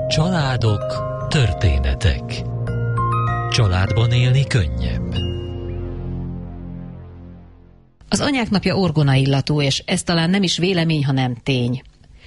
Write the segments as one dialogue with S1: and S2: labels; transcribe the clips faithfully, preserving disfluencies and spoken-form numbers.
S1: Családok, történetek. Családban élni könnyebb.
S2: Az anyák napja orgonaillatú, és ez talán nem is vélemény, hanem tény.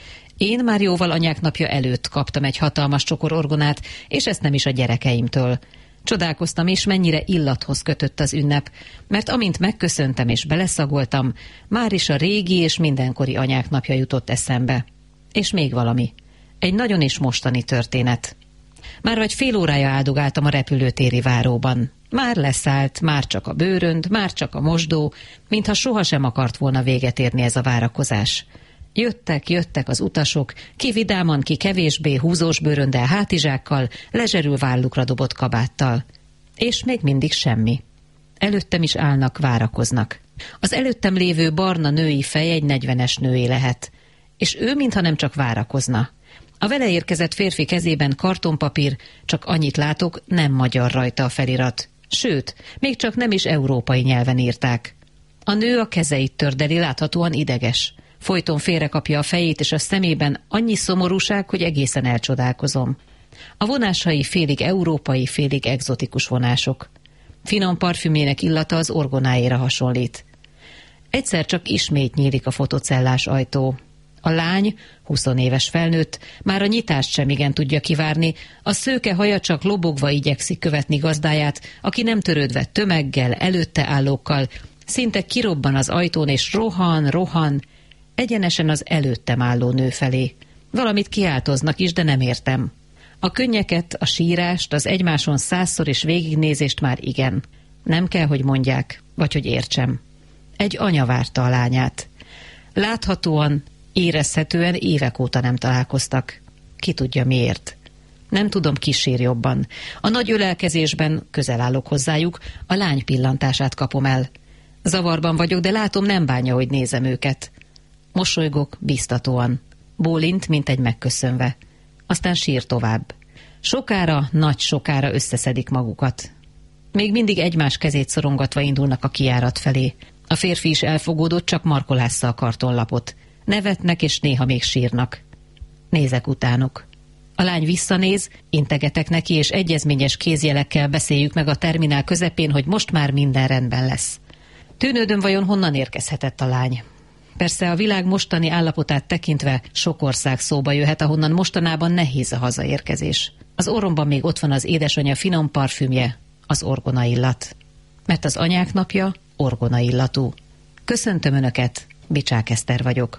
S2: Én már jóval anyák napja előtt kaptam egy hatalmas csokor orgonát, és ezt nem is a gyerekeimtől. Csodálkoztam is, mennyire illathoz kötött az ünnep, mert amint megköszöntem és beleszagoltam, már is a régi és mindenkori anyák napja jutott eszembe. És még valami. Egy nagyon is mostani történet. Már vagy fél órája áldogáltam a repülőtéri váróban. Már leszállt, már csak a bőrönd, már csak a mosdó, mintha sohasem akart volna véget érni ez a várakozás. Jöttek, jöttek az utasok, ki vidáman, ki kevésbé, húzós bőröndel, hátizsákkal, lezserül vállukra dobott kabáttal. És még mindig semmi. Előttem is állnak, várakoznak. Az előttem lévő barna női fej egy negyvenes nőé lehet. És ő mintha nem csak várakozna. A vele érkezett férfi kezében kartonpapír, csak annyit látok, nem magyar rajta a felirat. Sőt, még csak nem is európai nyelven írták. A nő a kezeit tördeli, láthatóan ideges. Folyton félrekapja a fejét, és a szemében annyi szomorúság, hogy egészen elcsodálkozom. A vonásai félig európai, félig egzotikus vonások. Finom parfümjének illata az orgonáéra hasonlít. Egyszer csak ismét nyílik a fotocellás ajtó. A lány, huszonéves felnőtt, már a nyitást sem igen tudja kivárni, a szőke haja csak lobogva igyekszik követni gazdáját, aki nem törődve tömeggel, előtte állókkal, szinte kirobban az ajtón, és rohan, rohan, egyenesen az előttem álló nő felé. Valamit kiáltoznak is, de nem értem. A könnyeket, a sírást, az egymáson százszor és végignézést már igen. Nem kell, hogy mondják, vagy hogy értsem. Egy anya várta a lányát. Láthatóan, érezhetően évek óta nem találkoztak. Ki tudja miért. Nem tudom, kísér jobban. A nagy ölelkezésben közel állok hozzájuk, a lány pillantását kapom el. Zavarban vagyok, de látom, nem bánja, hogy nézem őket. Mosolygok biztatóan. Bólint, mint egy megköszönve. Aztán sír tovább. Sokára, nagy sokára összeszedik magukat. Még mindig egymás kezét szorongatva indulnak a kijárat felé. A férfi is elfogódott, csak markolásza a kartonlapot. Nevetnek, és néha még sírnak. Nézek utánuk. A lány visszanéz, integetek neki, és egyezményes kézjelekkel beszéljük meg a terminál közepén, hogy most már minden rendben lesz. Tűnődöm, vajon honnan érkezhetett a lány. Persze a világ mostani állapotát tekintve sok ország szóba jöhet, ahonnan mostanában nehéz a hazaérkezés. Az orromban még ott van az édesanyja finom parfümje, az orgonaillat. Mert az anyák napja orgonaillatú. Köszöntöm Önöket, Bicsák Eszter vagyok.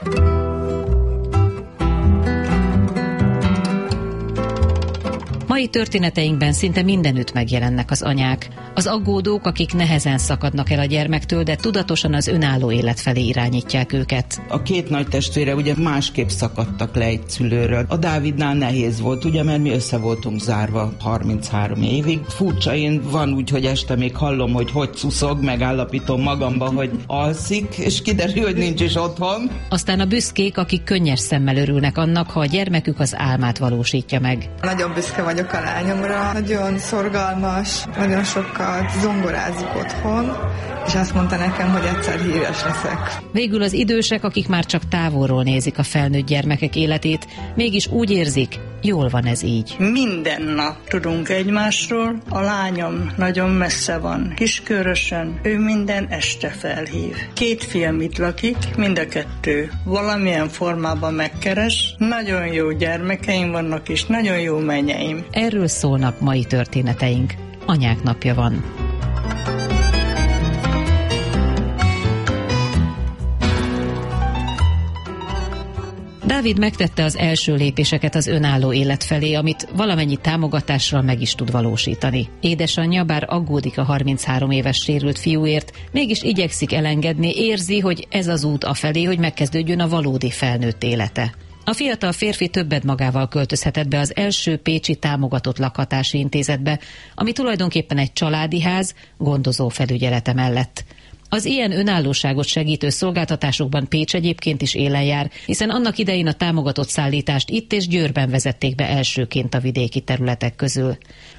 S2: Mai történeteinkben szinte mindenütt megjelennek az anyák, az aggódók, akik nehezen szakadnak el a gyermektől, de tudatosan az önálló élet felé irányítják őket.
S3: A két nagy testvére ugye másképp szakadtak le egy szülőről. A Dávidnál nehéz volt, ugye, mert mi össze voltunk zárva harminchárom évig. Furcsa, én van úgy, hogy este még hallom, hogy hogy szuszog, megállapítom magamba, hogy alszik, és kiderül, hogy nincs is otthon.
S2: Aztán a büszkék, akik könnyes szemmel örülnek annak, ha a gyermekük az álmát valósítja meg.
S4: Nagyon büszke vagyok a lányomra, nagyon szorgalmas, nagyon sokat zongorázik otthon, és azt mondta nekem, hogy egyszer híres leszek.
S2: Végül az idősek, akik már csak távolról nézik a felnőtt gyermekek életét, mégis úgy érzik, jól van ez így.
S5: Minden nap tudunk egymásról, a lányom nagyon messze van, Kiskörösön, ő minden este felhív. Két fiam itt lakik, mind a kettő valamilyen formában megkeres, nagyon jó gyermekeim vannak, és nagyon jó menyeim.
S2: Erről szólnak mai történeteink. Anyák napja van. Dávid megtette az első lépéseket az önálló élet felé, amit valamennyi támogatással meg is tud valósítani. Édesanyja, bár aggódik a harminchárom éves sérült fiúért, mégis igyekszik elengedni, érzi, hogy ez az út afelé, hogy megkezdődjön a valódi felnőtt élete. A fiatal férfi többet magával költözhetett be az első pécsi támogatott lakhatási intézetbe, ami tulajdonképpen egy családi ház, gondozó felügyelete mellett. Az ilyen önállóságot segítő szolgáltatásokban Pécs egyébként is élen jár, hiszen annak idején a támogatott szállítást itt és Győrben vezették be elsőként a vidéki területek közül.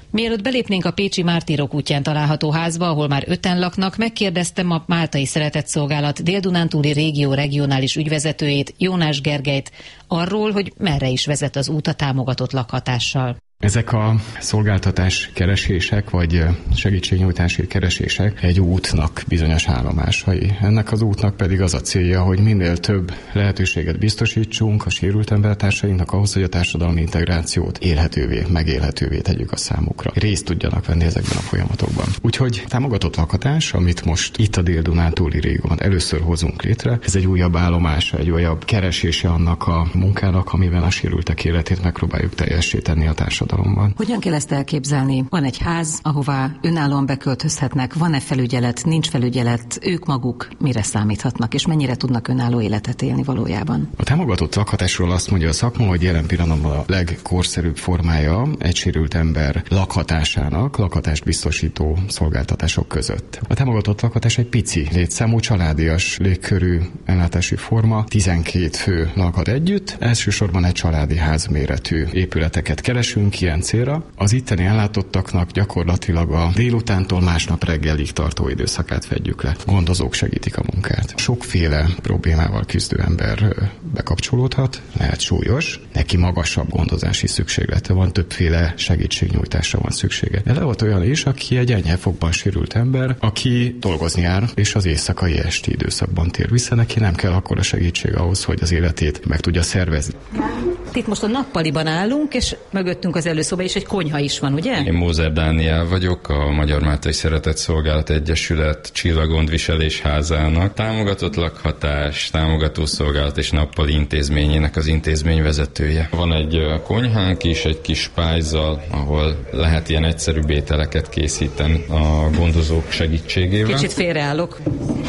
S2: Mielőtt belépnénk a pécsi Mártírok útján található házba, ahol már öten laknak, megkérdeztem a Máltai Szeretetszolgálat Dél-Dunántúli régió regionális ügyvezetőjét, Jónás Gergelyt arról, hogy merre is vezet az út a támogatott lakhatással.
S6: Ezek a szolgáltatás keresések, vagy segítségnyújtási keresések egy útnak bizonyos állomásai. Ennek az útnak pedig az a célja, hogy minél több lehetőséget biztosítsunk a sérült embertársainknak ahhoz, hogy a társadalmi integrációt élhetővé, megélhetővé tegyük a számukra. Részt tudjanak venni ezekben a folyamatokban. Úgyhogy támogatott lakhatás, amit most itt a Dél-Dunántúli régióban először hozunk létre, ez egy újabb állomása, egy újabb keresése annak a munkának, amiben a sérültek életét megpróbáljuk teljesíteni a társadalomban.
S2: Hogyan kell ezt elképzelni? Van egy ház, ahová önállóan beköltözhetnek, van-e felügyelet, nincs felügyelet, ők maguk mire számíthatnak, és mennyire tudnak önálló életet élni valójában?
S6: A támogatott lakhatásról azt mondja a szakma, hogy jelen pillanatban a legkorszerűbb formája egy sérült ember lakhatásának, lakhatást biztosító szolgáltatások között. A támogatott lakhatás egy pici létszámú, családias légkörű ellátási forma, tizenkét fő lakhat együtt, elsősorban egy családi házméretű épületeket keresünk ilyen célra. Az itteni ellátottaknak gyakorlatilag a délutántól másnap reggelig tartó időszakát fedjük le. Gondozók segítik a munkát. Sokféle problémával küzdő ember bekapcsolódhat, lehet súlyos, neki magasabb gondozási szükséglete van, többféle segítségnyújtásra van szüksége. De lehet olyan is, aki egy enyhe fogban sérült ember, aki dolgozni jár, és az éjszakai esti időszakban tér vissza, neki nem kell akkora segítség ahhoz, hogy az életét meg tudja szervezni.
S2: Itt most a nappaliban állunk, és mögöttünk az előszoba, és egy konyha is van, ugye?
S7: Én Mózer Dániel vagyok, a Magyar Máltai Szeretetszolgálat Egyesület Csillagondviselés házának támogatott lakhatás, támogató szolgálat és nappali intézményének az intézményvezetője. Van egy konyhánk is, egy kis pályzzal, ahol lehet ilyen egyszerű ételeket készíteni a gondozók segítségével.
S2: Kicsit félreállok.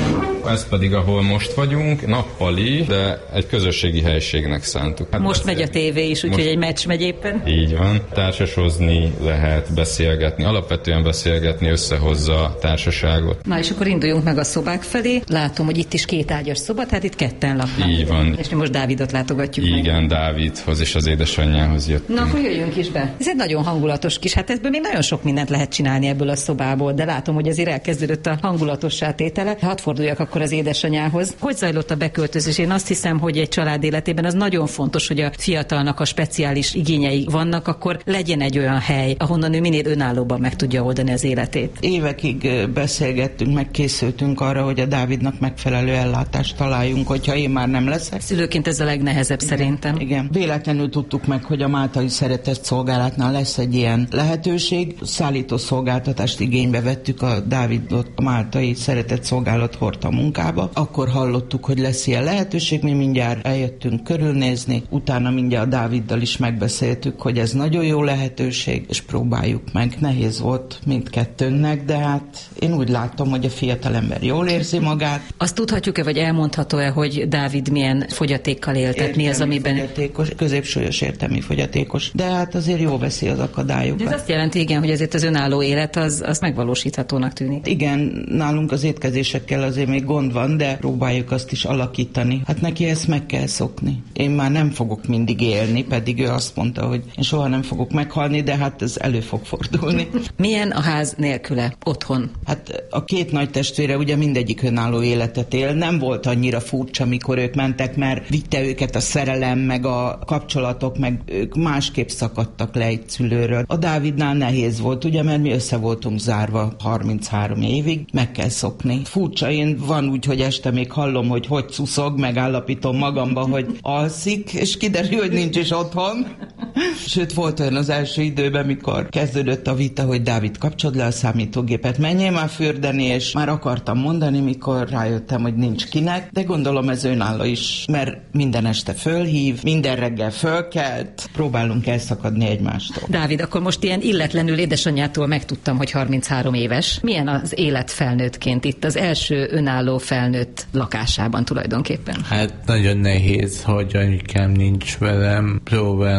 S7: Ez pedig, ahol most vagyunk, nappali, de egy közösségi helységnek szántuk. Hát
S2: most megy a tévé is, úgyhogy egy meccs megy éppen.
S7: Így van. Társasozni lehet, beszélgetni. Alapvetően beszélgetni összehozza a társaságot.
S2: Na és akkor induljunk meg a szobák felé. Látom, hogy itt is két ágyas szoba, tehát itt ketten laknak.
S7: Így van.
S2: És mi most Dávidot látogatjuk.
S7: Igen,
S2: meg.
S7: Dávidhoz és az édesanyjához jöttünk.
S2: Na akkor jöjjünk is be. Ez egy nagyon hangulatos kis, hát ebből még nagyon sok mindent lehet csinálni ebből a szobából, de látom, hogy azért elkezdődött a hangulatossá tétele. Hadd forduljak akkor az édesanyához. Hogy zajlott a beköltözés? Én azt hiszem, hogy egy család életében az nagyon fontos, hogy a fiatalnak a speciális igényei vannak, akkor legyen egy olyan hely, ahonnan ő minél önállóban meg tudja oldani az életét.
S3: Évekig beszélgettünk, megkészültünk arra, hogy a Dávidnak megfelelő ellátást találjunk, hogyha én már nem leszek.
S2: Szülőként ez a legnehezebb, igen, szerintem.
S3: Igen. Véletlenül tudtuk meg, hogy a Máltai Szeretetszolgálatnál lesz egy ilyen lehetőség. Szállító szolgáltatást igénybe vettük, a Dávidot a Máltai Szeretetszolgálat hordta munkába. Akkor hallottuk, hogy lesz ilyen lehetőség, mi mindjárt eljöttünk körülnézni, utána mindjárt a Dáviddal is megbeszéltük, hogy ez nagyon jó lehetőség, és próbáljuk meg. Nehéz volt mindkettőnknek, de hát én úgy látom, hogy a fiatalember jól érzi magát.
S2: Azt tudhatjuk-e, vagy elmondható-e, hogy Dávid milyen fogyatékkal él? Tehát mi az, amiben...
S3: Fogyatékos, középsúlyos értelmi fogyatékos, de hát azért jó veszi az akadályokat.
S2: Ez azt jelenti, igen, hogy ezért az önálló élet az, az megvalósíthatónak tűnik.
S3: Igen, nálunk az étkezésekkel azért még gond van, de próbáljuk azt is alakítani. Hát neki ezt meg kell szokni. Én már nem fogok mindig élni, pedig ő azt mondta, hogy én soha nem fogok meghalni, de hát ez elő fog fordulni.
S2: Milyen a ház nélküle otthon?
S3: Hát a két nagy testvére ugye mindegyik önálló életet él. Nem volt annyira furcsa, mikor ők mentek, mert vitte őket a szerelem, meg a kapcsolatok, meg ők másképp szakadtak le egy szülőről. A Dávidnál nehéz volt, ugye, mert mi össze voltunk zárva harminchárom évig, meg kell szokni. Furcsa, én van úgy, hogy este még hallom, hogy hogy szuszog, megállapítom magamba, hogy alszik, és kiderül, hogy nincs is otthon. Sőt, volt olyan az első időben, mikor kezdődött a vita, hogy Dávid, kapcsold le a számítógépet, menjél már fürdeni, és már akartam mondani, mikor rájöttem, hogy nincs kinek, de gondolom ez önálló is, mert minden este fölhív, minden reggel fölkelt, próbálunk elszakadni egymástól.
S2: Dávid, akkor most ilyen illetlenül édesanyjától megtudtam, hogy harminchárom éves. Milyen az élet felnőttként itt az első önálló felnőtt lakásában tulajdonképpen?
S8: Hát nagyon nehéz, hogy anyukám nincs velem, próbálom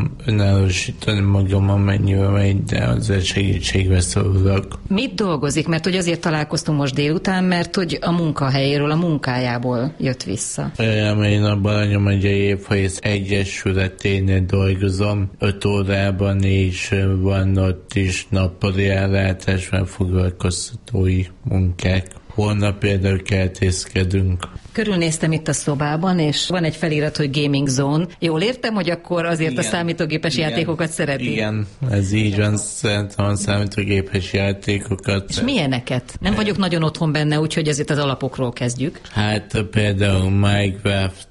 S8: próbálom önállósítani magam, amennyire megy, de azért segítségbe szorulok.
S2: Mit dolgozik? Mert hogy azért találkoztunk most délután, mert hogy a munkahelyéről, a munkájából jött vissza.
S8: Én a Baranya megyei Évfahész Egyesületénél dolgozom, öt órában, és van ott is nappali ellátásban foglalkoztatói munkák. Holnap például kertészkedünk.
S2: Körülnéztem itt a szobában, és van egy felirat, hogy Gaming Zone. Jól értem, hogy akkor azért igen, a számítógépes igen, játékokat szereti?
S8: Igen, ez így van, szeretem a számítógépes játékokat.
S2: És milyeneket? Nem vagyok nagyon otthon benne, úgyhogy azért az alapokról kezdjük.
S8: Hát például Minecraft,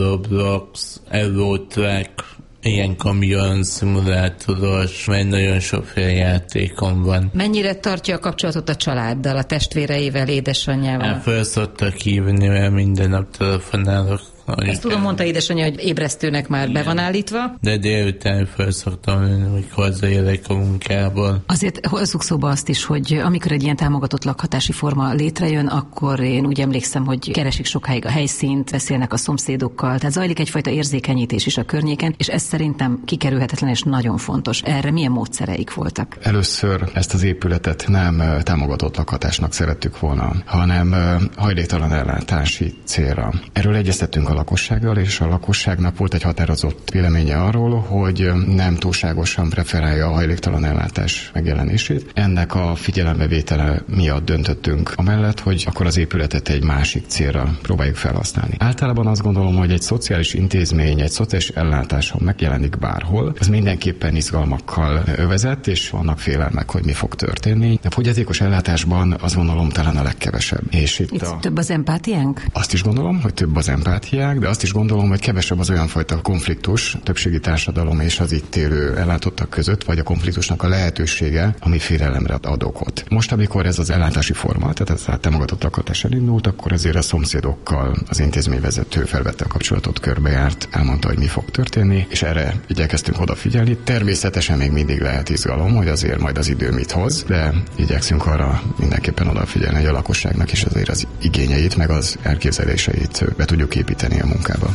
S8: Roblox, Eurotrack, ilyen kamion szimulátoros, mert nagyon sokféle játékom van.
S2: Mennyire tartja a kapcsolatot a családdal, a testvéreivel, édesanyjával?
S8: Hát föl szoktak hívni, mert minden nap telefonálok.
S2: Ezt tudom, mondta édesanyja, hogy ébresztőnek már be van állítva.
S8: De délután föl szoktam lenni, hogy hozzáérek a munkából.
S2: Azért hozzuk szóba azt is, hogy amikor egy ilyen támogatott lakhatási forma létrejön, akkor én úgy emlékszem, hogy keresik sokáig a helyszínt, beszélnek a szomszédokkal, tehát zajlik egyfajta érzékenyítés is a környéken, és ez szerintem kikerülhetetlen és nagyon fontos. Erre milyen módszereik voltak?
S6: Először ezt az épületet nem támogatott lakhatásnak szerettük volna, hanem hajléktalan ellátási célra. Erről egyeztettünk a lakossággal, és a lakosságnak volt egy határozott véleménye arról, hogy nem túlságosan preferálja a hajléktalan ellátás megjelenését. Ennek a figyelembevétele miatt döntöttünk amellett, hogy akkor az épületet egy másik célra próbáljuk felhasználni. Általában azt gondolom, hogy egy szociális intézmény, egy szociális ellátás, ha megjelenik bárhol, az mindenképpen izgalmakkal övezett, és vannak félelmek, hogy mi fog történni. A fogyatékos ellátásban azt gondolom talán a legkevesebb. És itt,
S2: itt
S6: a...
S2: több az empátiánk?
S6: Azt is gondolom, hogy több az empátiánk, de azt is gondolom, hogy kevesebb az olyan fajta konfliktus a többségi társadalom és az itt élő ellátottak között, vagy a konfliktusnak a lehetősége, ami félelemre ad okot. Most, amikor ez az ellátási forma, tehát ez a támogatott lakhatás elindult, akkor ezért a szomszédokkal az intézményvezető felvette a kapcsolatot, körbejárt, elmondta, hogy mi fog történni, és erre igyekeztünk odafigyelni. Természetesen még mindig lehet izgalom, hogy azért majd az idő mit hoz, de igyekszünk arra mindenképpen odafigyelni, hogy a lakosságnak is azért az igényeit, meg az elképzeléseit be tudjuk építeni a munkába.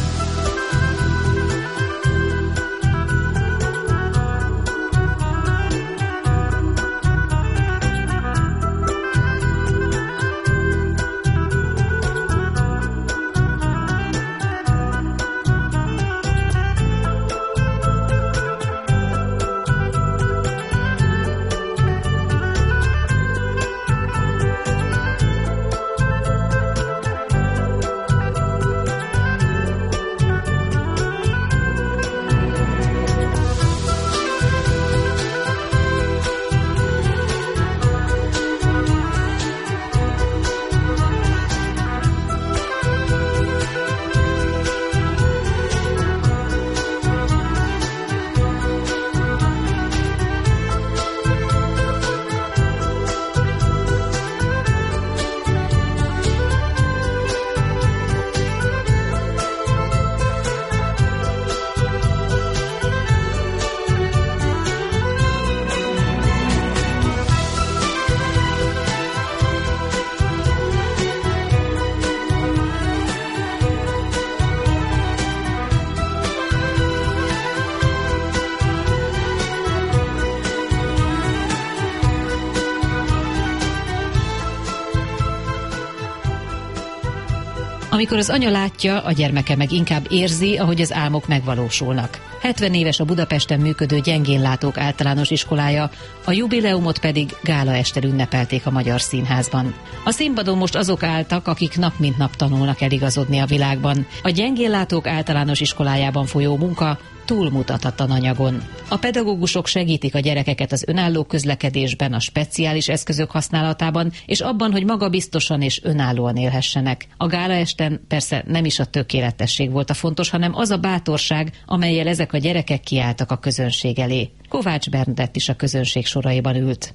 S2: Amikor az anya látja, a gyermeke meg inkább érzi, ahogy az álmok megvalósulnak. hetven éves a Budapesten működő gyengénlátók általános iskolája, a jubileumot pedig gálaestel ünnepelték a Magyar Színházban. A színpadon most azok álltak, akik nap mint nap tanulnak eligazodni a világban. A gyengénlátók általános iskolájában folyó munka túlmutathatlan anyagon. A pedagógusok segítik a gyerekeket az önálló közlekedésben, a speciális eszközök használatában, és abban, hogy magabiztosan és önállóan élhessenek. A gálaesten persze nem is a tökéletesség volt a fontos, hanem az a bátorság, amellyel ezek a gyerekek kiálltak a közönség elé. Kovács Bernadett is a közönség soraiban ült.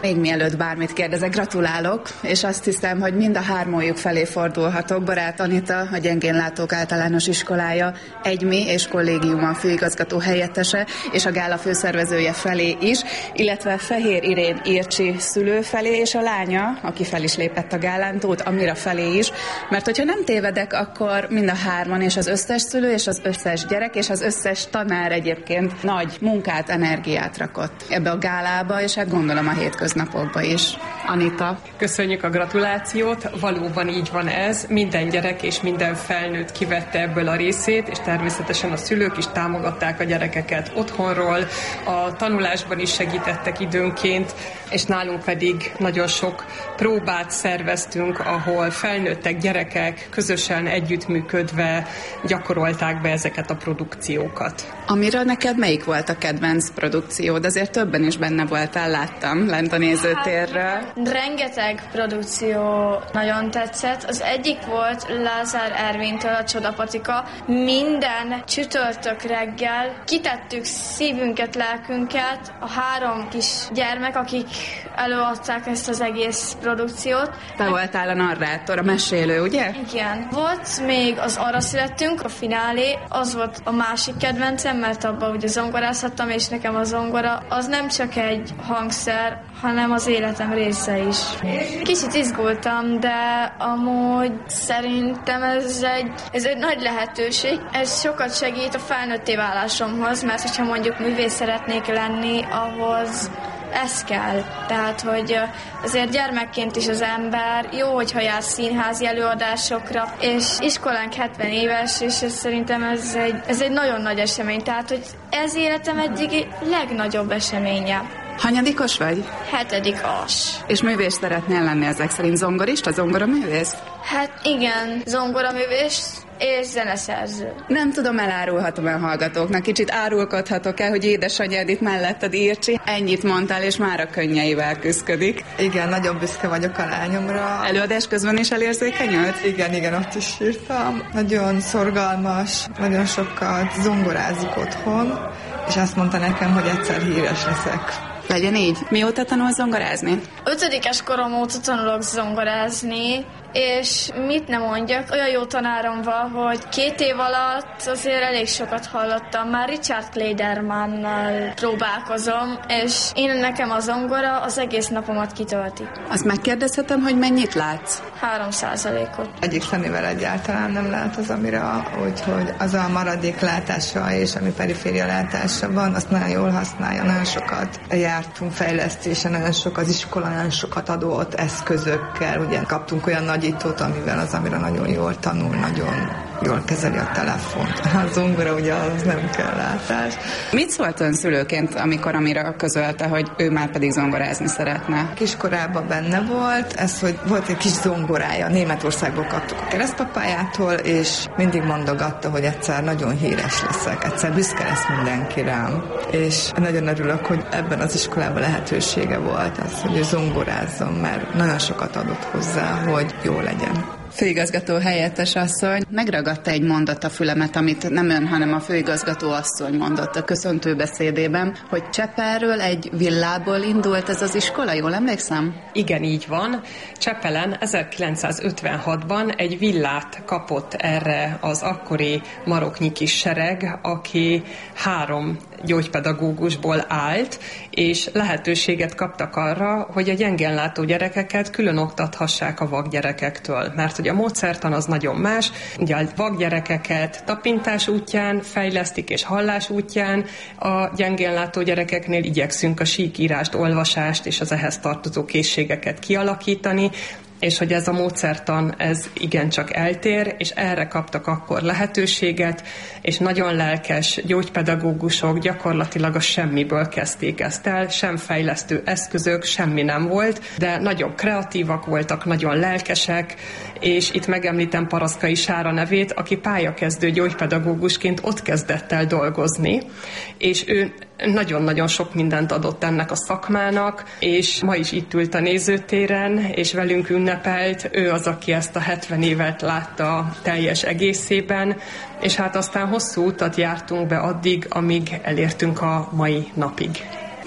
S9: Még mielőtt bármit kérdezek, gratulálok, és azt hiszem, hogy mind a hármójuk felé fordulhatok. Barát Anita, a Gyengénlátók Általános Iskolája egymi és kollégiuma főigazgató helyettese, és a gála főszervezője felé is, illetve Fehér Irén Ircsi szülő felé, és a lánya, aki fel is lépett a gálán, Tóth Amira felé is, mert hogyha nem tévedek, akkor mind a hárman, és az összes szülő, és az összes gyerek, és az összes tanár egyébként nagy munkát, energiát rakott ebbe a gálába, és hát gondolom a hétköznapokba is. Anita.
S10: Köszönjük a gratulációt, valóban így van ez, minden gyerek és minden felnőtt kivette ebből a részét, és természetesen a szülők is támogatták a gyerekeket otthonról, a tanulásban is segítettek időnként, és nálunk pedig nagyon sok próbát szerveztünk, ahol felnőttek, gyerekek közösen együttműködve gyakorolták be ezeket a produkciókat.
S9: Amira neked melyik volt a kedvenc produkciód? Azért többen is benne voltál, láttam lent a nézőtérről.
S11: Hát, rengeteg produkció nagyon tetszett. Az egyik volt Lázár Ervintől a Csodapatika. Minden csütörtök reggel kitettük szívünket, lelkünket, a három kis gyermek, akik előadták ezt az egész produkciót.
S9: Te voltál a narrátor, a mesélő, ugye?
S11: Igen. Volt még az Arra születtünk, a finálé, az volt a másik kedvencem, mert abban ugye zongorázhattam, és nekem a zongora az nem csak egy hangszer, hanem az életem része is. Kicsit izgultam, de amúgy szerintem ez egy, ez egy nagy lehetőség. Ez sokat segít a felnőtté válásomhoz, mert hogyha mondjuk művész szeretnék lenni, ahhoz ez kell. Tehát, hogy azért gyermekként is az ember jó, hogyha jár színházi előadásokra, és iskolánk hetven éves, és ez szerintem ez egy, ez egy nagyon nagy esemény. Tehát, hogy ez életem egyik legnagyobb eseménye.
S9: Hanyadikos vagy?
S11: Hetedik as.
S9: És művész szeretnél lenni ezek szerint? Zongorista, zongoraművész?
S11: Hát igen, zongoraművész és zeneszerző.
S9: Nem tudom, elárulhatom-e a hallgatóknak, kicsit árulkodhatok el, hogy édesanyád itt melletted Ircsi. Ennyit mondtál, és már a könnyeivel küszködik.
S4: Igen, nagyon büszke vagyok a lányomra.
S9: Előadás közben is elérzékenyült?
S4: Igen, igen, ott is írtam. Nagyon szorgalmas, nagyon sokat zongorázik otthon, és azt mondta nekem, hogy egyszer híres leszek.
S9: Legyen így. Mióta tanul zongorázni?
S11: Ötödikes korom óta tanulok zongorázni, és mit nem mondjak, olyan jó tanárom van, hogy két év alatt azért elég sokat hallottam. Már Richard Kleidermannal próbálkozom, és én nekem a zongora az egész napomat kitölti.
S9: Azt megkérdezhetem, hogy mennyit látsz?
S11: Három százalékot.
S4: Egyik szemével egyáltalán nem lát az Amira, úgyhogy az a maradék látása és ami periféria látása van, azt nagyon jól használja, nagyon sokat jártunk fejlesztésen, nagyon sok az iskola, nagyon sokat adott eszközökkel, ugye kaptunk olyan nagyítót, amivel az Amira nagyon jól tanul, nagyon jól kezeli a telefont. A zongora ugye az nem kell látás.
S9: Mit szólt ön szülőként, amikor Amira közölte, hogy ő már pedig zongorázni szeretne?
S4: Kiskorában benne volt, ez, hogy volt egy kis zongorája, Németországból kaptuk a keresztapájától, és mindig mondogatta, hogy egyszer nagyon híres leszek, egyszer büszke lesz mindenki rám. És nagyon örülök, hogy ebben az iskolában lehetősége volt az, hogy ő zongorázzon, mert nagyon sokat adott hozzá, hogy jó legyen.
S9: Főigazgató helyettes asszony, megragadta egy mondat a fülemet, amit nem ön, hanem a főigazgató asszony mondott a köszöntő beszédében, hogy Csepelről egy villából indult ez az iskola, jól emlékszem?
S10: Igen, így van. Csepelen ezerkilencszázötvenhatban egy villát kapott erre az akkori maroknyi kis sereg, aki három gyógypedagógusból állt, és lehetőséget kaptak arra, hogy a gyengénlátó gyerekeket külön oktathassák a vakgyerekektől. Mert hogy a módszertan az nagyon más, ugye a vakgyerekeket tapintás útján fejlesztik, és hallás útján, a gyengénlátó gyerekeknél igyekszünk a síkírást, olvasást és az ehhez tartozó készségeket kialakítani, és hogy ez a módszertan, ez igencsak eltér, és erre kaptak akkor lehetőséget, és nagyon lelkes gyógypedagógusok gyakorlatilag a semmiből kezdték ezt el, sem fejlesztő eszközök, semmi nem volt, de nagyon kreatívak voltak, nagyon lelkesek, és itt megemlítem Paraszkai Sára nevét, aki pályakezdő gyógypedagógusként ott kezdett el dolgozni, és ő nagyon-nagyon sok mindent adott ennek a szakmának, és ma is itt ült a nézőtéren, és velünk ünnepelt. Ő az, aki ezt a hetven évet látta teljes egészében, és hát aztán hosszú utat jártunk be addig, amíg elértünk a mai napig.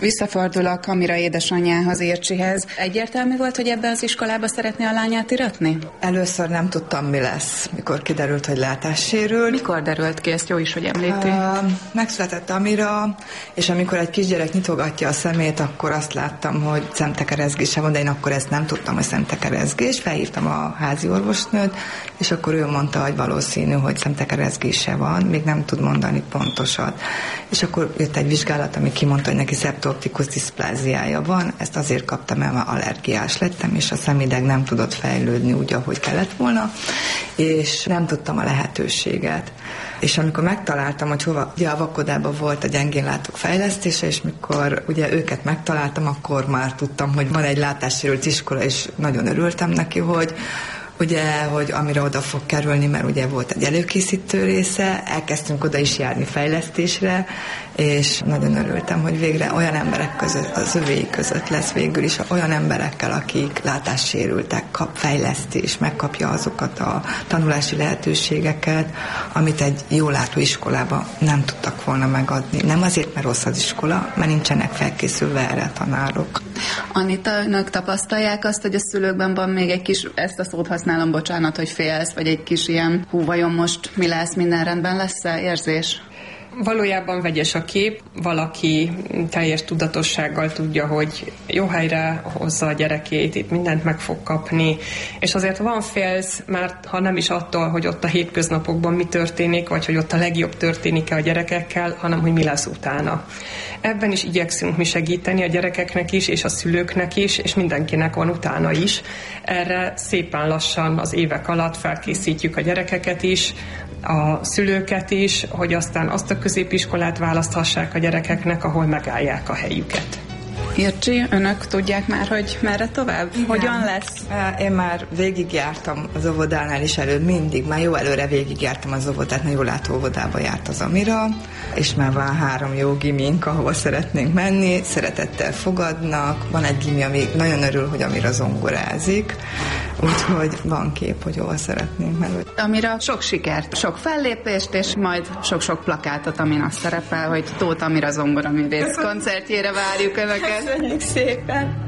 S9: Visszafordulok Amira édesanyjához, Ircsihez. Egyértelmű volt, hogy ebbe az iskolába szeretné a lányát iratni?
S4: Először nem tudtam, mi lesz, mikor kiderült, hogy látássérült.
S9: Mikor derült ki? Ezt jó is, hogy említi.
S4: Uh, megszületett Amira, és amikor egy kisgyerek nyitogatja a szemét, akkor azt láttam, hogy szemtekerezgése van, de én akkor ezt nem tudtam, hogy szemtekerezgés. Felhívtam a házi orvosnőt, és akkor ő mondta, hogy valószínű, hogy szemtekerezgése van, még nem tud mondani pontosat. És akkor jött egy vizsgálat, ami kimondta, hogy neki szeptoptikus diszpláziája van, ezt azért kaptam, mert allergiás lettem, és a szemideg nem tudott fejlődni úgy, ahogy kellett volna, és nem tudtam a lehetőséget. És amikor megtaláltam, hogy hova, ugye a Vakodában volt a gyengénlátók fejlesztése, és mikor ugye őket megtaláltam, akkor már tudtam, hogy van egy látássérült iskola, és nagyon örültem neki, hogy ugye, hogy amire oda fog kerülni, mert ugye volt egy előkészítő része, elkezdtünk oda is járni fejlesztésre, és nagyon örültem, hogy végre olyan emberek között, az övéi között lesz végül is, olyan emberekkel, akik látássérültek, kap fejlesztés, megkapja azokat a tanulási lehetőségeket, amit egy jól látó iskolában nem tudtak volna megadni. Nem azért, mert rossz az iskola, mert nincsenek felkészülve erre a tanárok.
S9: Anita, önök tapasztalják azt, hogy a szülőkben van még egy kis, ezt a szót használom, bocsánat, hogy félsz, vagy egy kis ilyen, hú, vajon most mi lesz, minden rendben lesz-e érzés?
S10: Valójában vegyes a kép, valaki teljes tudatossággal tudja, hogy jó helyre hozza a gyerekét, itt mindent meg fog kapni, és azért van félsz, mert ha nem is attól, hogy ott a hétköznapokban mi történik, vagy hogy ott a legjobb történik-e a gyerekekkel, hanem hogy mi lesz utána. Ebben is igyekszünk mi segíteni a gyerekeknek is, és a szülőknek is, és mindenkinek van utána is. Erre szépen lassan az évek alatt felkészítjük a gyerekeket is, a szülőket is, hogy aztán azt a középiskolát választhassák a gyerekeknek, ahol megállják a helyüket.
S9: Ircsi, önök tudják már, hogy merre tovább? Igen. Hogyan lesz?
S4: Én már végigjártam az óvodánál is előtt, mindig, már jó előre végigjártam az óvodát, mert jól látó óvodába járt az Amira, és már van három jó gimink, ahova szeretnénk menni, szeretettel fogadnak, van egy gimi, ami nagyon örül, hogy Amira zongorázik, úgyhogy van kép, hogy hova szeretnénk menni.
S9: Amira sok sikert, sok fellépést, és majd sok-sok plakátot, amin azt szerepel, hogy Tóth Amira zongoraművész koncertjére várjuk önöket.
S4: Köszönjük szépen!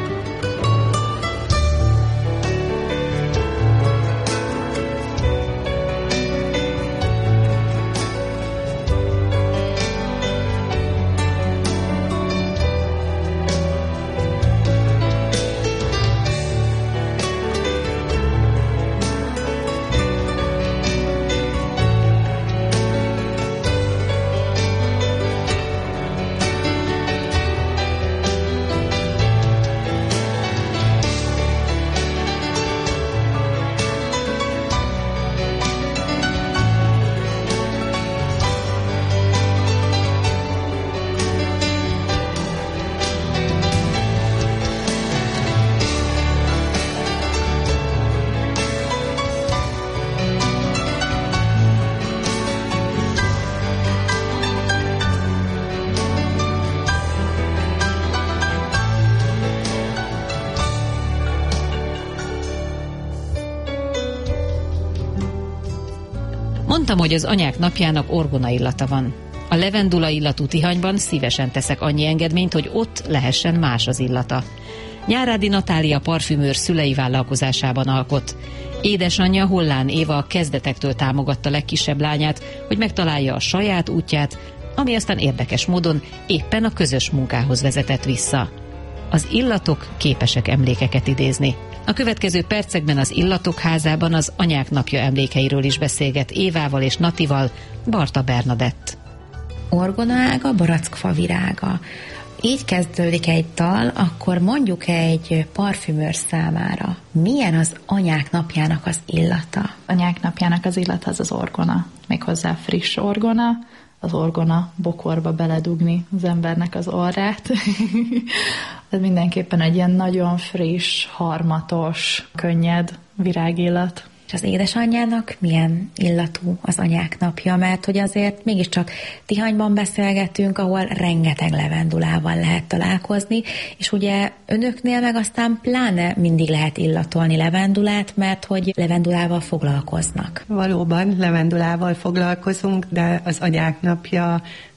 S2: Mondtam, hogy az anyák napjának orgona illata van. A levendula illatú Tihanyban szívesen teszek annyi engedményt, hogy ott lehessen más az illata. Nyárádi Natália parfümőr szülei vállalkozásában alkot. Édesanyja Hollán Éva kezdetektől támogatta legkisebb lányát, hogy megtalálja a saját útját, ami aztán érdekes módon éppen a közös munkához vezetett vissza. Az illatok képesek emlékeket idézni. A következő percekben az Illatok házában az anyák napja emlékeiről is beszélget Évával és Natival Barta Bernadett.
S12: Orgonaága, barackfa virága. Így kezdődik egy dal, akkor mondjuk egy parfümőr számára. Milyen az anyák napjának az illata?
S13: Anyák napjának az illata az az orgona. Méghozzá friss orgona. Az orgona bokorba beledugni az embernek az orrát. Ez mindenképpen egy ilyen nagyon friss, harmatos, könnyed virágillat.
S12: És az édesanyjának milyen illatú az anyák napja? Mert hogy azért mégiscsak Tihanyban beszélgetünk, ahol rengeteg levendulával lehet találkozni, és ugye önöknél meg aztán pláne mindig lehet illatolni levendulát, mert hogy levendulával foglalkoznak.
S14: Valóban levendulával foglalkozunk, de az anyák napja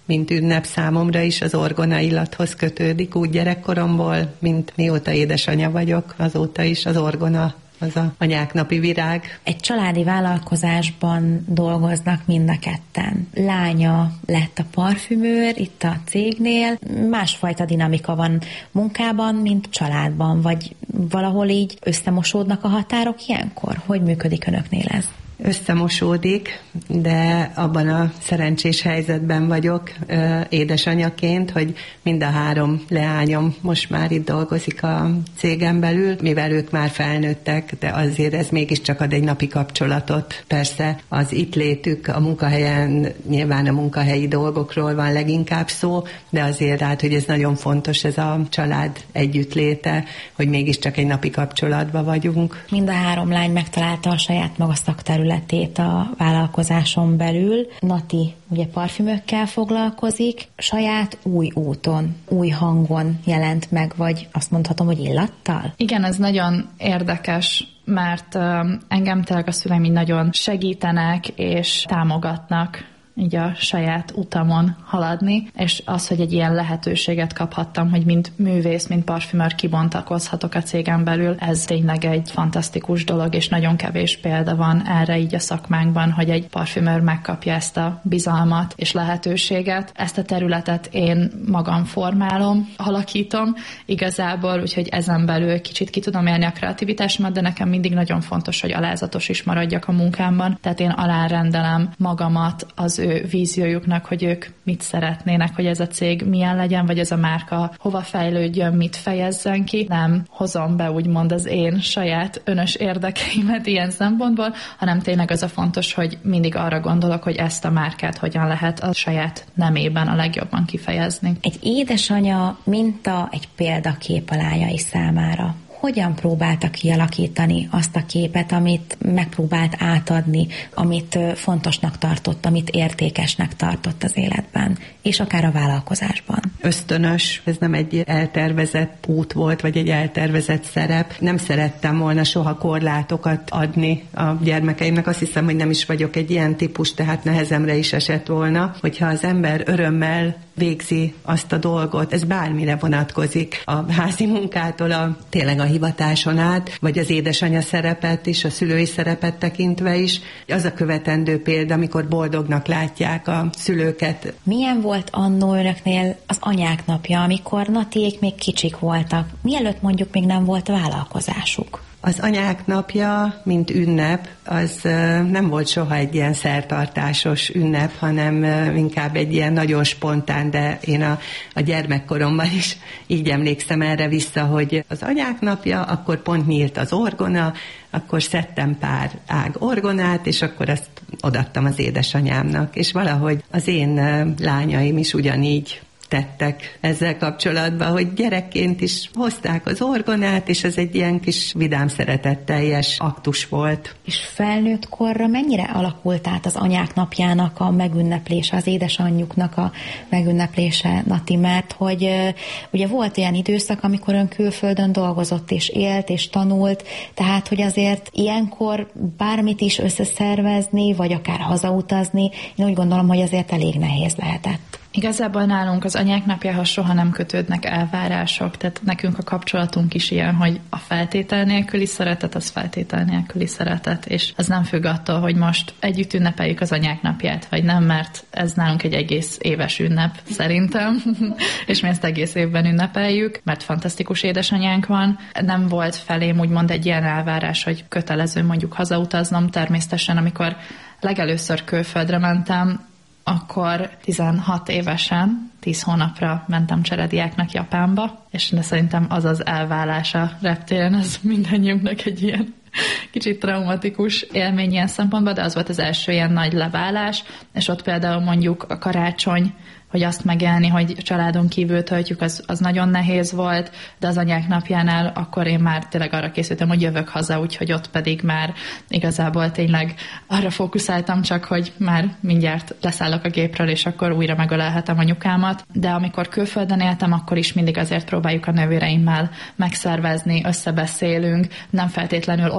S14: mint ünnep számomra is az orgona illathoz kötődik, úgy gyerekkoromból, mint mióta édesanyja vagyok, azóta is az orgona az a anyáknapi virág.
S12: Egy családi vállalkozásban dolgoznak mind a ketten. Lánya lett a parfümőr itt a cégnél. Másfajta dinamika van munkában, mint családban, vagy valahol így összemosódnak a határok ilyenkor? Hogy működik önöknél ez?
S14: Összemosódik, de abban a szerencsés helyzetben vagyok édesanyaként, hogy mind a három leányom most már itt dolgozik a cégen belül, mivel ők már felnőttek, de azért ez mégiscsak ad egy napi kapcsolatot. Persze az itt létük a munkahelyen, nyilván a munkahelyi dolgokról van leginkább szó, de azért hát, hogy ez nagyon fontos, ez a család együttléte, hogy mégiscsak egy napi kapcsolatban vagyunk.
S12: Mind a három lány megtalálta a saját maga szakterületét a vállalkozáson belül. Nati ugye parfümökkel foglalkozik, saját új úton, új hangon jelent meg, vagy azt mondhatom, hogy illattal?
S13: Igen, ez nagyon érdekes, mert engem tényleg a szüleim így nagyon segítenek és támogatnak így a saját utamon haladni, és az, hogy egy ilyen lehetőséget kaphattam, hogy mint művész, mint parfümör kibontakozhatok a cégen belül, ez tényleg egy fantasztikus dolog, és nagyon kevés példa van erre így a szakmánkban, hogy egy parfümör megkapja ezt a bizalmat és lehetőséget. Ezt a területet én magam formálom, alakítom igazából, úgyhogy ezen belül kicsit ki tudom élni a kreativitásomat, de nekem mindig nagyon fontos, hogy alázatos is maradjak a munkámban, tehát én alárendelem magamat az ő víziójuknak, hogy ők mit szeretnének, hogy ez a cég milyen legyen, vagy ez a márka hova fejlődjön, mit fejezzen ki. Nem hozom be úgymond az én saját önös érdekeimet ilyen szempontból, hanem tényleg az a fontos, hogy mindig arra gondolok, hogy ezt a márkát hogyan lehet a saját nemében a legjobban kifejezni.
S12: Egy édesanya minta, egy példakép a lányai számára. Hogyan próbálta kialakítani azt a képet, amit megpróbált átadni, amit fontosnak tartott, amit értékesnek tartott az életben, és akár a vállalkozásban?
S14: Ösztönös, ez nem egy eltervezett út volt, vagy egy eltervezett szerep. Nem szerettem volna soha korlátokat adni a gyermekeimnek. Azt hiszem, hogy nem is vagyok egy ilyen típus, tehát nehezemre is esett volna, hogyha az ember örömmel végzi azt a dolgot, ez bármire vonatkozik, a házi munkától a tényleg a hivatáson át, vagy az édesanya szerepet is, a szülői szerepet tekintve is. Az a követendő példa, amikor boldognak látják a szülőket.
S12: Milyen volt annó önöknél az anyák napja, amikor Natiék még kicsik voltak, mielőtt mondjuk még nem volt vállalkozásuk?
S14: Az anyák napja, mint ünnep, az nem volt soha egy ilyen szertartásos ünnep, hanem inkább egy ilyen nagyon spontán, de én a, a gyermekkoromban is így emlékszem erre vissza, hogy az anyák napja, akkor pont nyílt az orgona, akkor szedtem pár ág orgonát, és akkor azt odaadtam az édesanyámnak. És valahogy az én lányaim is ugyanígy tettek ezzel kapcsolatban, hogy gyerekként is hozták az orgonát, és ez egy ilyen kis vidám szeretetteljes aktus volt.
S12: És felnőtt korra mennyire alakult át az anyák napjának a megünneplése, az édesanyjuknak a megünneplése, Nati, mert hogy ugye volt olyan időszak, amikor ön külföldön dolgozott, és élt, és tanult, tehát, hogy azért ilyenkor bármit is összeszervezni, vagy akár hazautazni, én úgy gondolom, hogy azért elég nehéz lehetett.
S13: Igazából nálunk az anyák napjához soha nem kötődnek elvárások, tehát nekünk a kapcsolatunk is ilyen, hogy a feltétel nélküli szeretet, az feltétel nélküli szeretet, és ez nem függ attól, hogy most együtt ünnepeljük az anyák napját, vagy nem, mert ez nálunk egy egész éves ünnep szerintem, és mi ezt egész évben ünnepeljük, mert fantasztikus édesanyánk van. Nem volt felém úgymond egy ilyen elvárás, hogy kötelező mondjuk hazautaznom, természetesen amikor legelőször külföldre mentem, akkor tizenhat évesen, tíz hónapra mentem cserediáknak Japánba, és de szerintem az az elválás a reptéren, ez mindannyiunknak egy ilyen kicsit traumatikus élmény ilyen szempontból, de az volt az első ilyen nagy leválás, és ott például mondjuk a karácsony, hogy azt megélni, hogy családon kívül töltjük, az, az nagyon nehéz volt, de az anyák napjánál akkor én már tényleg arra készültem, hogy jövök haza, úgyhogy ott pedig már igazából tényleg arra fókuszáltam csak, hogy már mindjárt leszállok a gépről, és akkor újra megölelhetem anyukámat. De amikor külföldön éltem, akkor is mindig azért próbáljuk a nővéreimmel megszervezni, összebeszélünk, nem feltétlenül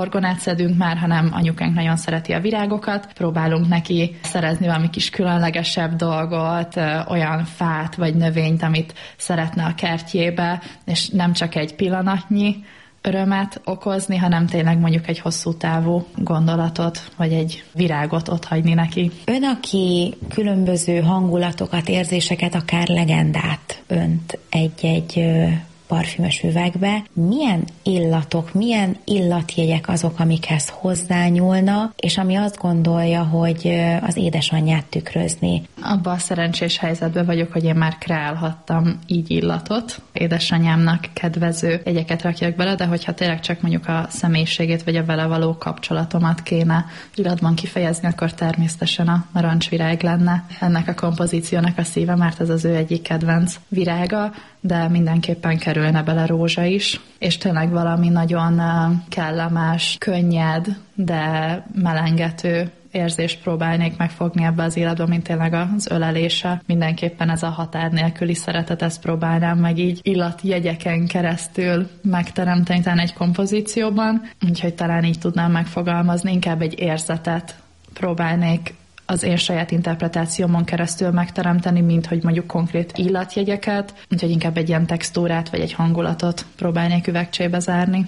S13: orgonát szedünk már, hanem anyukánk nagyon szereti a virágokat. Próbálunk neki szerezni valami kis különlegesebb dolgot, olyan fát vagy növényt, amit szeretne a kertjébe, és nem csak egy pillanatnyi örömet okozni, hanem tényleg mondjuk egy hosszú távú gondolatot, vagy egy virágot otthagyni neki.
S12: Ön, aki különböző hangulatokat, érzéseket, akár legendát önt egy-egy parfümös üvegbe, milyen illatok, milyen illatjegyek azok, amikhez hozzányúlna, és ami azt gondolja, hogy az édesanyját tükrözni?
S13: Abban a szerencsés helyzetben vagyok, hogy én már kreálhattam így illatot. Édesanyámnak kedvező jegyeket rakjak bele, de hogyha tényleg csak mondjuk a személyiségét, vagy a vele való kapcsolatomat kéne illatban kifejezni, akkor természetesen a narancsvirág lenne ennek a kompozíciónak a szíve, mert ez az ő egyik kedvenc virága, de mindenképpen kerülne bele rózsa is, és tényleg valami nagyon kellemes, könnyed, de melengető érzést próbálnék megfogni ebbe az életbe, mint tényleg az ölelése. Mindenképpen ez a határ nélküli szeretet, ezt próbálnám meg így illatjegyeken keresztül megteremteni talán egy kompozícióban, úgyhogy talán így tudnám megfogalmazni, inkább egy érzetet próbálnék az én saját interpretációmon keresztül megteremteni, mint hogy mondjuk konkrét illatjegyeket, úgyhogy inkább egy ilyen textúrát vagy egy hangulatot próbálnék üvegcsébe zárni.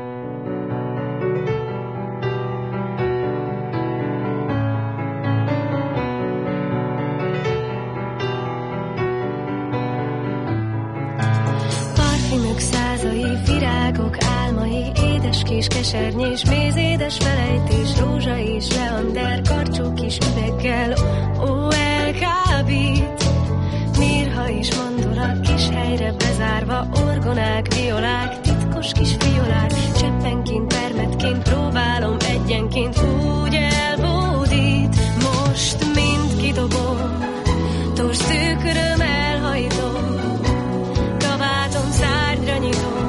S15: Parfümök százai, virágok álmai, édes kis kesernyés, mézédes felejtés, rózsa és leander, karcsú kis üveggel, ó, elkábít. Mirha és mandora, kis helyre bezárva, orgonák, violák, titkos kis fiolák, cseppenként, permetként, próbálom egyenként, úgy elbódít. Most mind kidobom, torz tükröm elhajtom, kabátom szárnyra nyitom,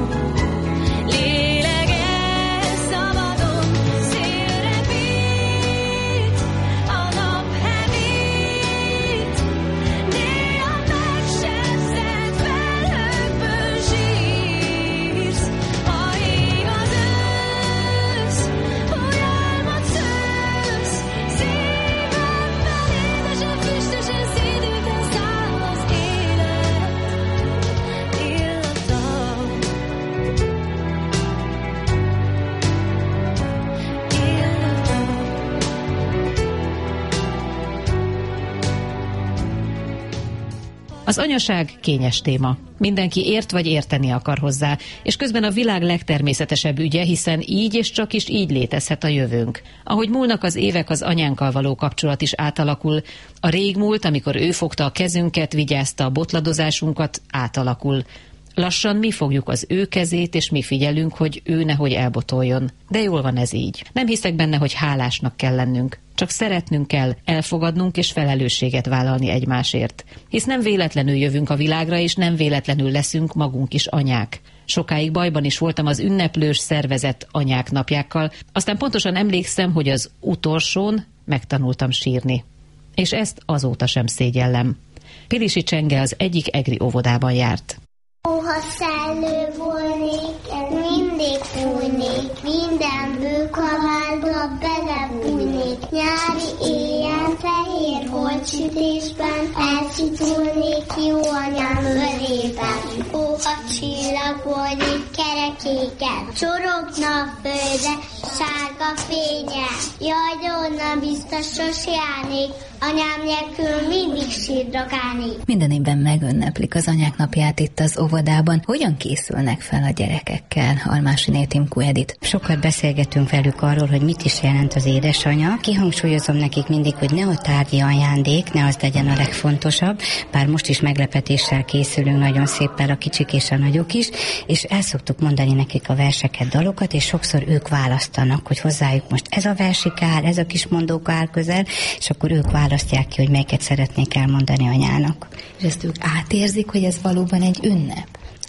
S2: Az anyaság kényes téma. Mindenki ért vagy érteni akar hozzá, és közben a világ legtermészetesebb ügye, hiszen így és csak is így létezhet a jövőnk. Ahogy múlnak az évek, az anyánkkal való kapcsolat is átalakul. A régmúlt, amikor ő fogta a kezünket, vigyázta a botladozásunkat, átalakul. Lassan mi fogjuk az ő kezét, és mi figyelünk, hogy ő nehogy elbotoljon. De jól van ez így. Nem hiszek benne, hogy hálásnak kell lennünk. Csak szeretnünk kell, elfogadnunk és felelősséget vállalni egymásért. Hisz nem véletlenül jövünk a világra, és nem véletlenül leszünk magunk is anyák. Sokáig bajban is voltam az ünneplős szervezett anyák napjákkal, aztán pontosan emlékszem, hogy az utolsón megtanultam sírni. És ezt azóta sem szégyellem. Pilisi Csenge az egyik egri óvodában járt.
S16: Ha szellő volnék, mindig fújnék, minden bőkavárba belebújnék. Nyári éjjel fehér holtsütésben elszitulnék jó anyám ölében. Ó, ha csillag volnék kerekéken, csorogna a földre sárga fénye. Jaj, de onnan biztos sos járnék, anyám nélkül mindig sírdogálnék.
S17: Minden évben megünneplik az anyák napját itt az óvodában. Hogyan készülnek fel a gyerekekkel? Almási Nétimkú Edit.
S18: Sokat beszélgetünk velük arról, hogy mit is jelent az édesanya. Kihangsúlyozom nekik mindig, hogy ne a tárgyi ajándék, ne az legyen a legfontosabb, bár most is meglepetéssel készülünk nagyon szépen a kicsik és a nagyok is, és el szoktuk mondani nekik a verseket, dalokat, és sokszor ők választanak, hogy hozzájuk most ez a versik áll, ez a kis mondóka áll közel, és akkor ők választják ki, hogy melyiket szeretnék elmondani anyának.
S17: És ezt ők átérzik, hogy ez valóban egy ünnep?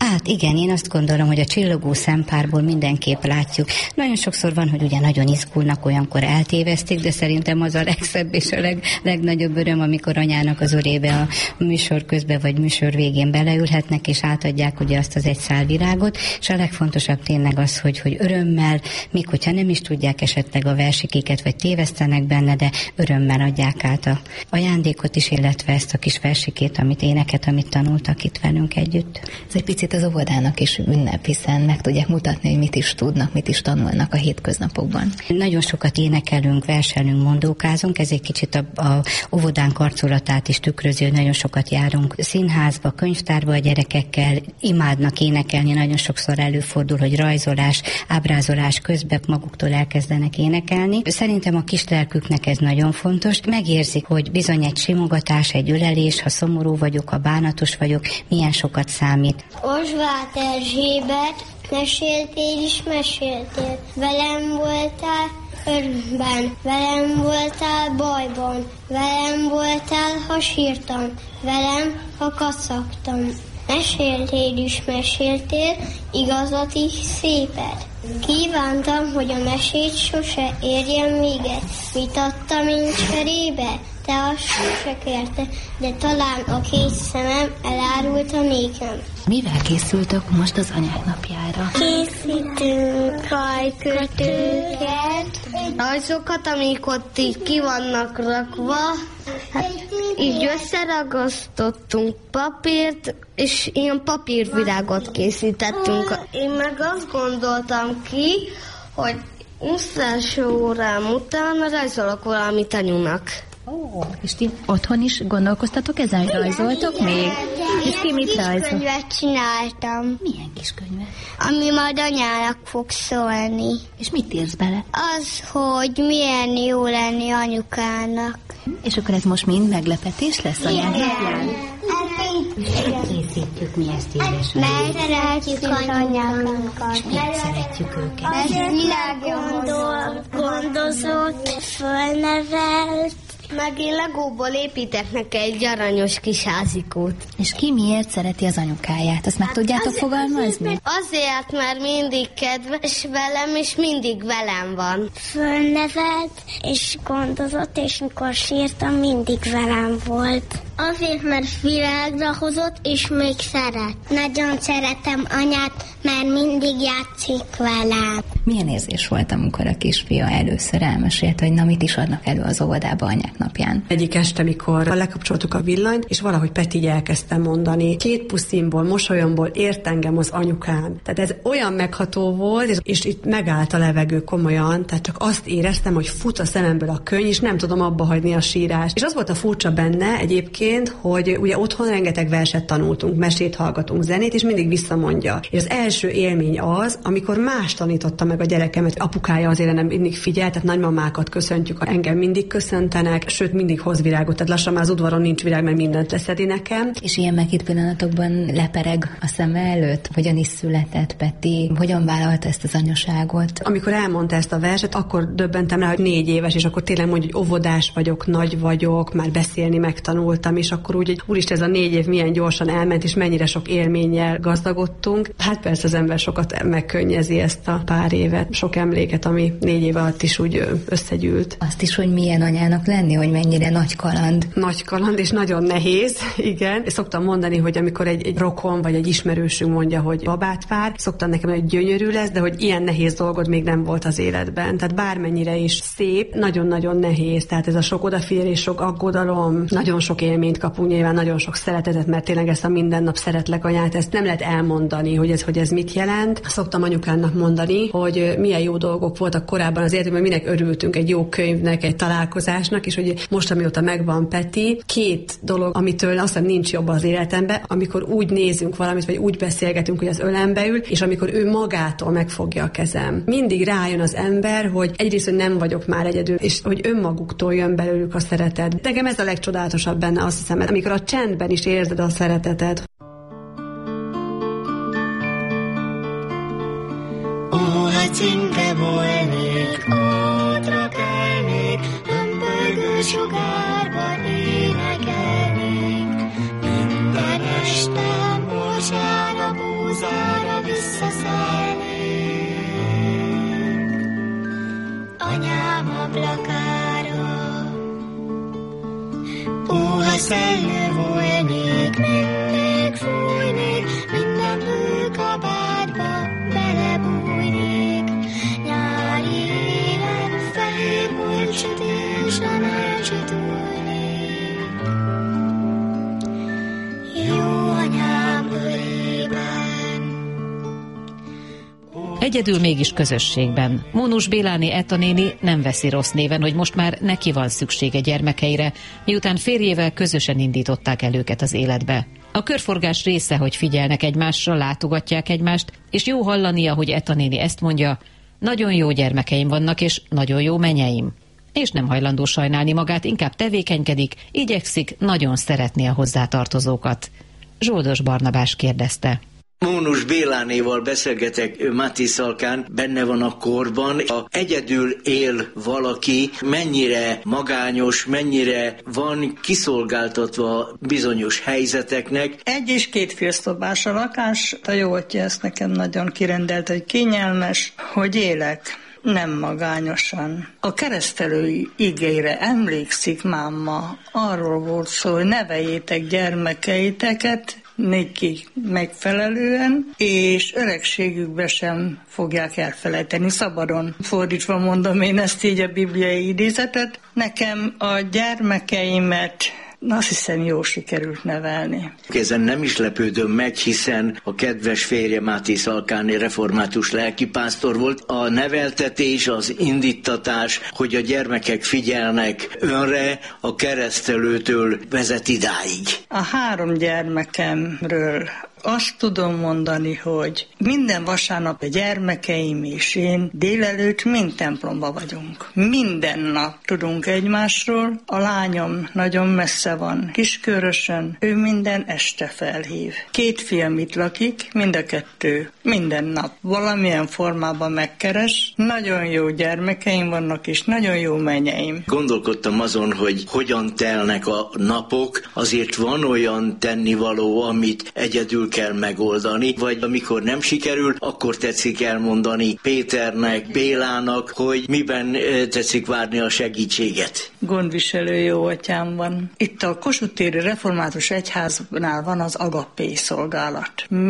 S18: Hát igen, én azt gondolom, hogy a csillogó szempárból mindenképp látjuk. Nagyon sokszor van, hogy ugye nagyon izgulnak, olyankor eltévesztik, de szerintem az a legszebb és a leg, legnagyobb öröm, amikor anyának az örébe a műsor közben vagy műsor végén beleülhetnek, és átadják ugye azt az egy szál virágot, és a legfontosabb tényleg az, hogy, hogy örömmel, még hogyha nem is tudják esetleg a versikéket, vagy tévesztenek benne, de örömmel adják át a ajándékot is, illetve ezt a kis versikét, amit éneket, amit tanultak itt velünk együtt.
S17: Ez egy picit az óvodának is ünnep, hiszen meg tudják mutatni, hogy mit is tudnak, mit is tanulnak a hétköznapokban.
S18: Nagyon sokat énekelünk, verselünk, mondókázunk, ez egy kicsit a, a óvodánk arculatát is tükrözi, hogy nagyon sokat járunk színházba, könyvtárba a gyerekekkel, imádnak énekelni, nagyon sokszor előfordul, hogy rajzolás, ábrázolás közben maguktól elkezdenek énekelni. Szerintem a kislelküknek ez nagyon fontos. Megérzik, hogy bizony egy simogatás, egy ölelés, ha szomorú vagyok, ha bánatos vagyok, milyen sokat számít.
S16: Osváth Erzsébet, meséltél is meséltél, velem voltál örömben, velem voltál bajban, velem voltál, ha sírtam, velem, ha kacagtam. Meséltél is meséltél, igazat is szépet. Kívántam, hogy a mesét sose érjen véget. Mit adtam én cserébe? Te azt sose kérte, de talán a két szemem elárulta nékem.
S17: Mivel készültök most az anyák napjára?
S16: Készítünk rajkötőket, rajzokat, amik ott így ki vannak rakva. Hát, így összeragasztottunk papírt, és ilyen papírvirágot készítettünk. Én meg azt gondoltam ki, hogy első órám után rajzolok valamit anyunak.
S17: Oh, és ti otthon is gondolkoztatok ezen, hogy rajzoltok még? És ki mit rajzol?
S16: Kiskönyvet csináltam.
S17: Milyen kiskönyvet?
S16: Ami majd anyának fog szólni.
S17: És mit írsz bele?
S16: Az, hogy milyen jó lenni anyukának.
S17: És akkor ez most mind meglepetés lesz anyák napján?
S18: Készítjük mi ezt édesanyám.
S16: Mert szeretjük az anyákat.
S18: És miért szeretjük őket?
S16: Mert világgondol, gondozott, fölnevelt. Meg én legóból építek neki egy aranyos kis házikót.
S17: És ki miért szereti az anyukáját? Azt meg hát tudjátok az, fogalmazni?
S16: Azért, mert mindig kedves velem, és mindig velem van. Fölnevelt, és gondozott, és mikor sírtam, mindig velem volt. Azért, mert világra hozott, és még szeret. Nagyon szeretem anyát, mert mindig játszik velem.
S17: Milyen érzés volt, amikor a kisfia először elmesélt, hogy na mit is adnak elő az óvodába anyák napján?
S19: Egyik este, mikor lekapcsoltuk a villanyt, és valahogy Peti így elkezdtem mondani, két puszimból, mosolyomból ért engem az anyukám. Tehát ez olyan megható volt, és, és itt megállt a levegő komolyan, tehát csak azt éreztem, hogy fut a szememből a könny, és nem tudom abba hagyni a sírást. És az volt a furcsa benne egyébként, hogy ugye otthon rengeteg verset tanultunk, mesét hallgatunk, zenét, és mindig visszamondja. És az első élmény az, amikor más tanította meg a gyerekemet. Apukája azért nem mindig figyelt, tehát nagymamákat köszöntjük, engem mindig köszöntenek, sőt mindig hoz virágot, tehát lassan már az udvaron nincs virág, mert mindent leszedi nekem.
S17: És ilyen meghitt pillanatokban lepereg a szeme előtt? Hogyan is született Peti? Hogyan vállalta ezt az anyaságot?
S19: Amikor elmondta ezt a verset, akkor döbbentem rá, hogy négy éves, és akkor tényleg mondja, hogy óvodás vagyok, nagy vagyok, már beszélni megtanultam, és akkor úgy, hogy úristen, ez a négy év milyen gyorsan elment, és mennyire sok élménnyel gazdagodtunk. Hát persze az ember sokat megkönnyezi ezt a pár évet, sok emléket, ami négy év alatt is úgy összegyűlt.
S17: Azt is, hogy milyen anyának lenni, hogy mennyire nagy kaland.
S19: Nagy kaland, és nagyon nehéz, igen. És szoktam mondani, hogy amikor egy, egy rokon, vagy egy ismerősünk mondja, hogy babát vár, szoktam nekem, hogy gyönyörű lesz, de hogy ilyen nehéz dolgod még nem volt az életben. Tehát bármennyire is szép, nagyon-nagyon nehéz. Tehát ez a sok odafigyelés, sok aggodalom, nagyon sok élményt kapunk, nyilván nagyon sok szeretetet, mert tényleg ezt a minden nap szeretlek anyát, ezt nem lehet elmondani, hogy ez, hogy ez mit jelent. Szoktam anyukának mondani, hogy milyen jó dolgok voltak korábban az életünkben, minek örültünk egy jó könyvnek, egy találkozásnak, és hogy most, amióta megvan Peti, két dolog, amitől azt hiszem nincs jobb az életemben, amikor úgy nézünk valamit, vagy úgy beszélgetünk, hogy az ölembe ül, és amikor ő magától megfogja a kezem. Mindig rájön az ember, hogy egyrészt, hogy nem vagyok már egyedül, és hogy önmaguktól jön belőlük a szeretet. Nekem ez a legcsodálatosabb benne, azt hiszem, amikor a csendben is érzed a szeretetet.
S16: Ó, ha címke volnék, útra kelnék, hömpölygő sugárban énekelnék. Minden este borsára búzának ablakára. Ó, ha szellő volnék, mennek fújnék, minden hőkabátba belebújnék. Nyári élen fehér volt sütésen elcsitulnék. Jó anyám ölében.
S2: Egyedül mégis közösségben. Mónus Béláné Etta néni nem veszi rossz néven, hogy most már neki van szüksége gyermekeire, miután férjével közösen indították el őket az életbe. A körforgás része, hogy figyelnek egymásra, látogatják egymást, és jó hallania, hogy Etta néni ezt mondja, nagyon jó gyermekeim vannak, és nagyon jó menyeim. És nem hajlandó sajnálni magát, inkább tevékenykedik, igyekszik nagyon szeretni a hozzátartozókat. Zsoldos Barnabás kérdezte.
S20: Mónus Bélánéval beszélgetek Mátészalkán, benne van a korban. Ha egyedül él valaki, mennyire magányos, mennyire van kiszolgáltatva bizonyos helyzeteknek.
S5: Egy és két félszobás a lakás, a jó atya ezt nekem nagyon kirendelt, hogy kényelmes, hogy élek. Nem magányosan. A keresztelői igére emlékszik máma, arról volt szó, hogy neveljétek gyermekeiteket, neki megfelelően, és öregségükbe sem fogják elfelejteni. Szabadon fordítva mondom én ezt így a bibliai idézetet. Nekem a gyermekeimet azt hiszem, jól sikerült nevelni.
S20: Ezen nem is lepődöm meg, hiszen a kedves férje Mátészalkáni református lelkipásztor volt. A neveltetés, az indítatás, hogy a gyermekek figyelnek önre, a keresztelőtől vezet idáig.
S5: A három gyermekemről azt tudom mondani, hogy minden vasárnap a gyermekeim és én délelőtt mind templomba vagyunk. Minden nap tudunk egymásról. A lányom nagyon messze van, Kiskörösön, ő minden este felhív. Két fiam itt lakik, mind a kettő minden nap valamilyen formában megkeres. Nagyon jó gyermekeim vannak, és nagyon jó menyeim.
S20: Gondolkodtam azon, hogy hogyan telnek a napok, azért van olyan tennivaló, amit egyedül kell megoldani, vagy amikor nem sikerül, akkor tetszik elmondani Péternek, Bélának, hogy miben tetszik várni a segítséget.
S5: Gondviselő jó atyám van. Itt a Kossuth téri református egyháznál van az agapé szolgálat.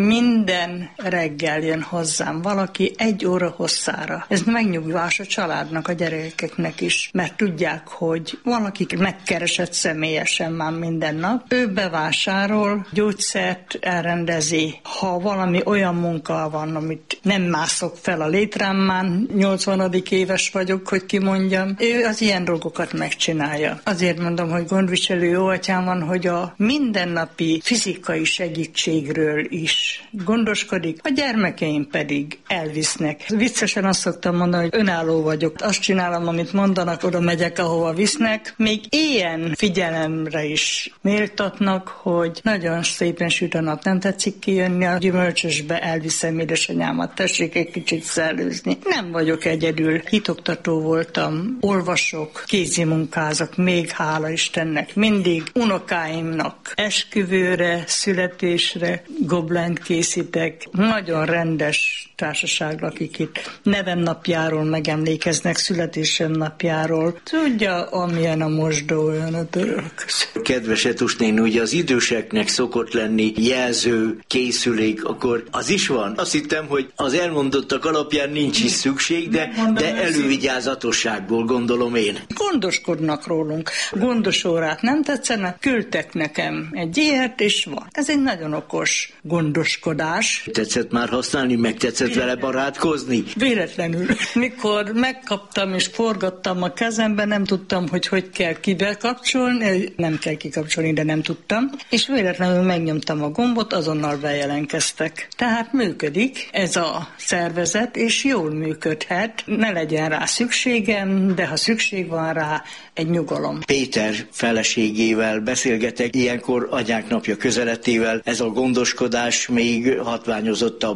S5: Minden reggel jön hozzám valaki egy óra hosszára. Ez megnyugvás a családnak, a gyerekeknek is, mert tudják, hogy valakik megkeresett személyesen már minden nap. Ő bevásárol, gyógyszert elrendezi. Ha valami olyan munka van, amit nem mászok fel a létrámán, nyolcvanadik éves vagyok, hogy kimondjam, ő az ilyen dolgokat megcsinálja. Azért mondom, hogy gondviselő jó atyám van, hogy a mindennapi fizikai segítségről is gondoskodik, a gyermekeim pedig elvisznek. Viccesen azt szoktam mondani, hogy önálló vagyok. Azt csinálom, amit mondanak, oda megyek, ahova visznek. Még ilyen figyelemre is méltatnak, hogy nagyon szépen süt a nap, nem tetszik kijönni a gyümölcsösbe, elviszem édesanyámat, tessék egy kicsit szellőzni. Nem vagyok egyedül, hitoktató voltam, olvasok, kézimunkázok, még hála Istennek, mindig unokáimnak esküvőre, születésre goblánt készítek. Nagyon rendes társaság lakik itt. Nevem napjáról megemlékeznek, születésem napjáról. Tudja, amilyen a mosdó, olyan a török.
S20: Kedves Etus néni, ugye az időseknek szokott lenni jelző, készülék, akkor az is van. Azt hittem, hogy az elmondottak alapján nincs is szükség, de, de elővigyázatosságból gondolom én.
S5: Gondoskodnak rólunk. Gondos órát nem tetszenek, küldtek nekem egy ilyet, és van. Ez egy nagyon okos gondoskodás.
S20: Tetszett már használni, meg tetszett vele barátkozni?
S5: Véletlenül. Mikor megkaptam és forgattam a kezembe, nem tudtam, hogy hogy kell kibekapcsolni, nem kell kikapcsolni, de nem tudtam, és véletlenül megnyomtam a gombot, azonnal bejelentkeztek. Tehát működik ez a szervezet, és jól működhet. Ne legyen rá szükségem, de ha szükség van rá, egy nyugalom.
S20: Péter feleségével beszélgetek, ilyenkor anyák napja közeletével ez a gondoskodás még hatványozottabb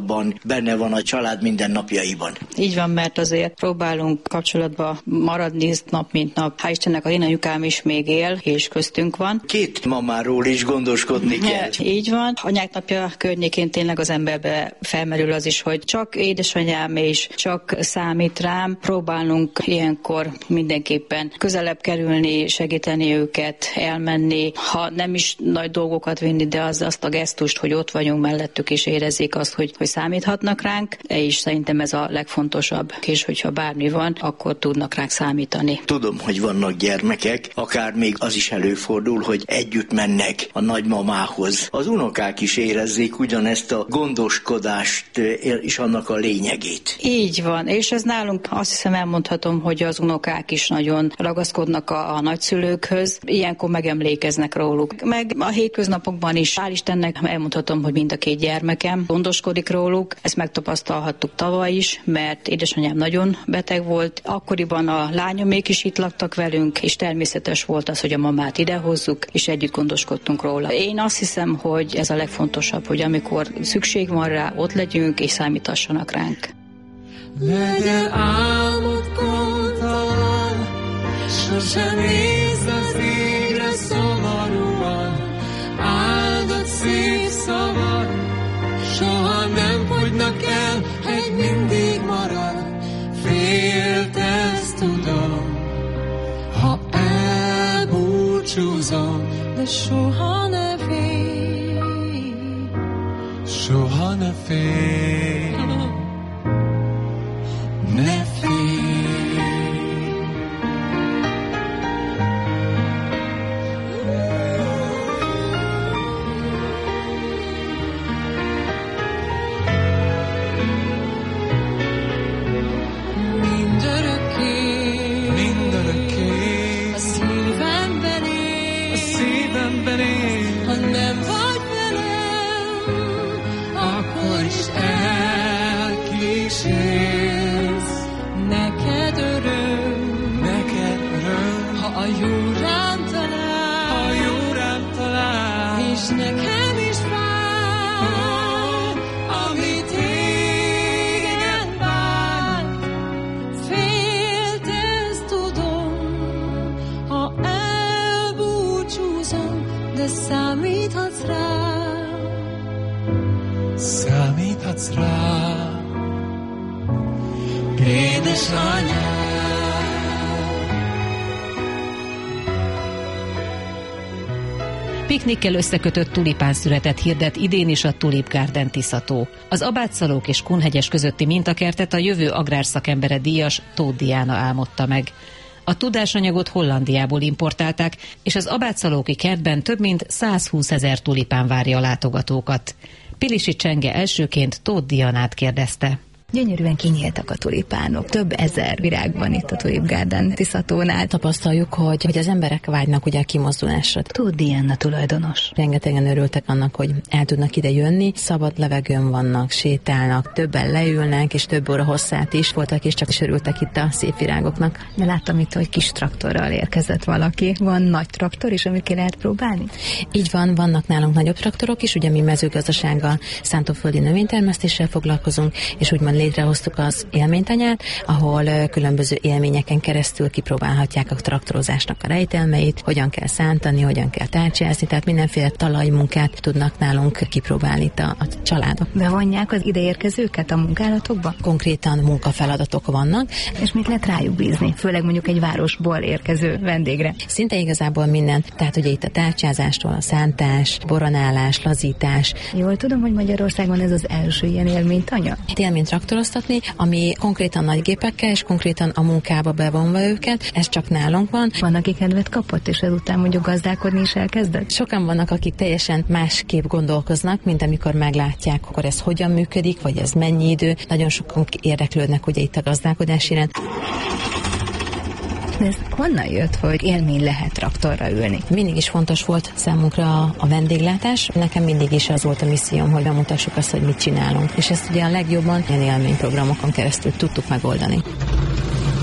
S20: szorosabban benne van a család mindennapjaiban.
S21: Így van, mert azért próbálunk kapcsolatba maradni nap mint nap. Hál' Istennek az én anyukám is még él, és köztünk van.
S20: Két mamáról is gondoskodni kell.
S21: Így van. Anyák napja környékén tényleg az emberbe felmerül az is, hogy csak édesanyám és csak számít rám. Próbálunk ilyenkor mindenképpen közelebb kerülni, segíteni őket, elmenni, ha nem is nagy dolgokat vinni, de az, azt a gesztust, hogy ott vagyunk mellettük, és érezzék azt, hogy, hogy számíthatnak ránk, és szerintem ez a legfontosabb, és hogyha bármi van, akkor tudnak ránk számítani.
S20: Tudom, hogy vannak gyermekek, akár még az is előfordul, hogy együtt mennek a nagymamához. Az unokák is érezzék ugyanezt a gondoskodást és annak a lényegét.
S21: Így van, és ez nálunk azt hiszem elmondhatom, hogy az unokák is nagyon ragaszkodnak a, a nagyszülőkhöz, ilyenkor megemlékeznek róluk. Meg a hétköznapokban is, hál' Istennek elmondhatom, hogy mind a két gyermekem gondoskodik róluk, ezt megtapasztalhattuk tavaly is, mert édesanyám nagyon beteg volt, akkoriban a lányomék is itt laktak velünk, és természetes volt az, hogy a mamát idehozzuk, és együtt gondoskodtunk róla. Én azt hiszem, hogy ez a legfontosabb, hogy amikor szükség van rá, ott legyünk, és számítassanak ránk.
S22: Legyen álmod gondtalan, sosem nézz az égre szomorúan, áldott szép szavad, soha nem fogynak el, egy mindig marad, féltesz tudom, ha elbúcsúzom, de soha ne félj, soha ne félj, ne félj. Ha nem vagy velem, akkor is elkísérsz. Neked öröm, neked öröm, ha a jó rám talál, ha jó rám talál, és nekem is vár, ami téged vár. Féltesz tudom, ha elbúcsúzom, de számíthatsz rá, számíthatsz rá, édesanyám.
S2: Piknikkel összekötött tulipánszüretet hirdet idén is a Tulip Garden Tiszató. Az Abátszalók és Kunhegyes közötti mintakertet a jövő agrárszakembere díjas Tóth Diana álmodta meg. A tudásanyagot Hollandiából importálták, és az abátszalóki kertben több mint százhúszezer tulipán várja a látogatókat. Pilisi Csenge elsőként Tóth Dianát kérdezte.
S12: Gyönyörűen kinyíltak a tulipánok. Több ezer virág van itt a Tulip Garden Tiszatónál.
S23: Tapasztaljuk, hogy, hogy az emberek vágynak ugye a kimozdulásra.
S12: Tóth Diana tulajdonos.
S23: Rengetegen örültek annak, hogy el tudnak ide jönni. Szabad levegőn vannak, sétálnak, többen leülnek, és több óra hosszát is voltak, és csak is örültek itt a szép virágoknak.
S12: De láttam itt, hogy kis traktorral érkezett valaki. Van nagy traktor is, amit ki lehet próbálni?
S23: Így van, vannak nálunk nagyobb traktorok is, ugye mi mezőgazdasággal, szántóföldi növénytermesztéssel foglalkozunk, és úgymond létrehoztuk az élménytanyát, ahol különböző élményeken keresztül kipróbálhatják a traktorozásnak a rejtelmeit, hogyan kell szántani, hogyan kell tárcsázni, tehát mindenféle talajmunkát tudnak nálunk kipróbálni itt a, a családok.
S12: Bevonják az ideérkezőket a munkálatokba?
S23: Konkrétan munkafeladatok vannak.
S12: És mit lehet rájuk bízni? Főleg mondjuk egy városból érkező vendégre.
S23: Szinte igazából minden. Tehát ugye itt a tárcsázástól a szántás, boronálás, lazítás.
S12: Jól tudom, hogy Magyarországon ez az első ilyen élménytanya?
S23: Élmény traktoroztatni, ami konkrétan nagy gépekkel és konkrétan a munkába bevonva őket, ez csak nálunk van.
S12: Van, aki kedvet kapott, és ezután mondjuk gazdálkodni is elkezdett?
S23: Sokan vannak, akik teljesen másképp gondolkoznak, mint amikor meglátják, akkor ez hogyan működik, vagy ez mennyi idő. Nagyon sokan érdeklődnek ugye itt a gazdálkodás iránt.
S12: De ez honnan jött, hogy élmény lehet traktorra ülni?
S23: Mindig is fontos volt számunkra a, a vendéglátás. Nekem mindig is az volt a misszióm, hogy bemutassuk azt, hogy mit csinálunk. És ezt ugye a legjobban ilyen élményprogramokon keresztül tudtuk megoldani.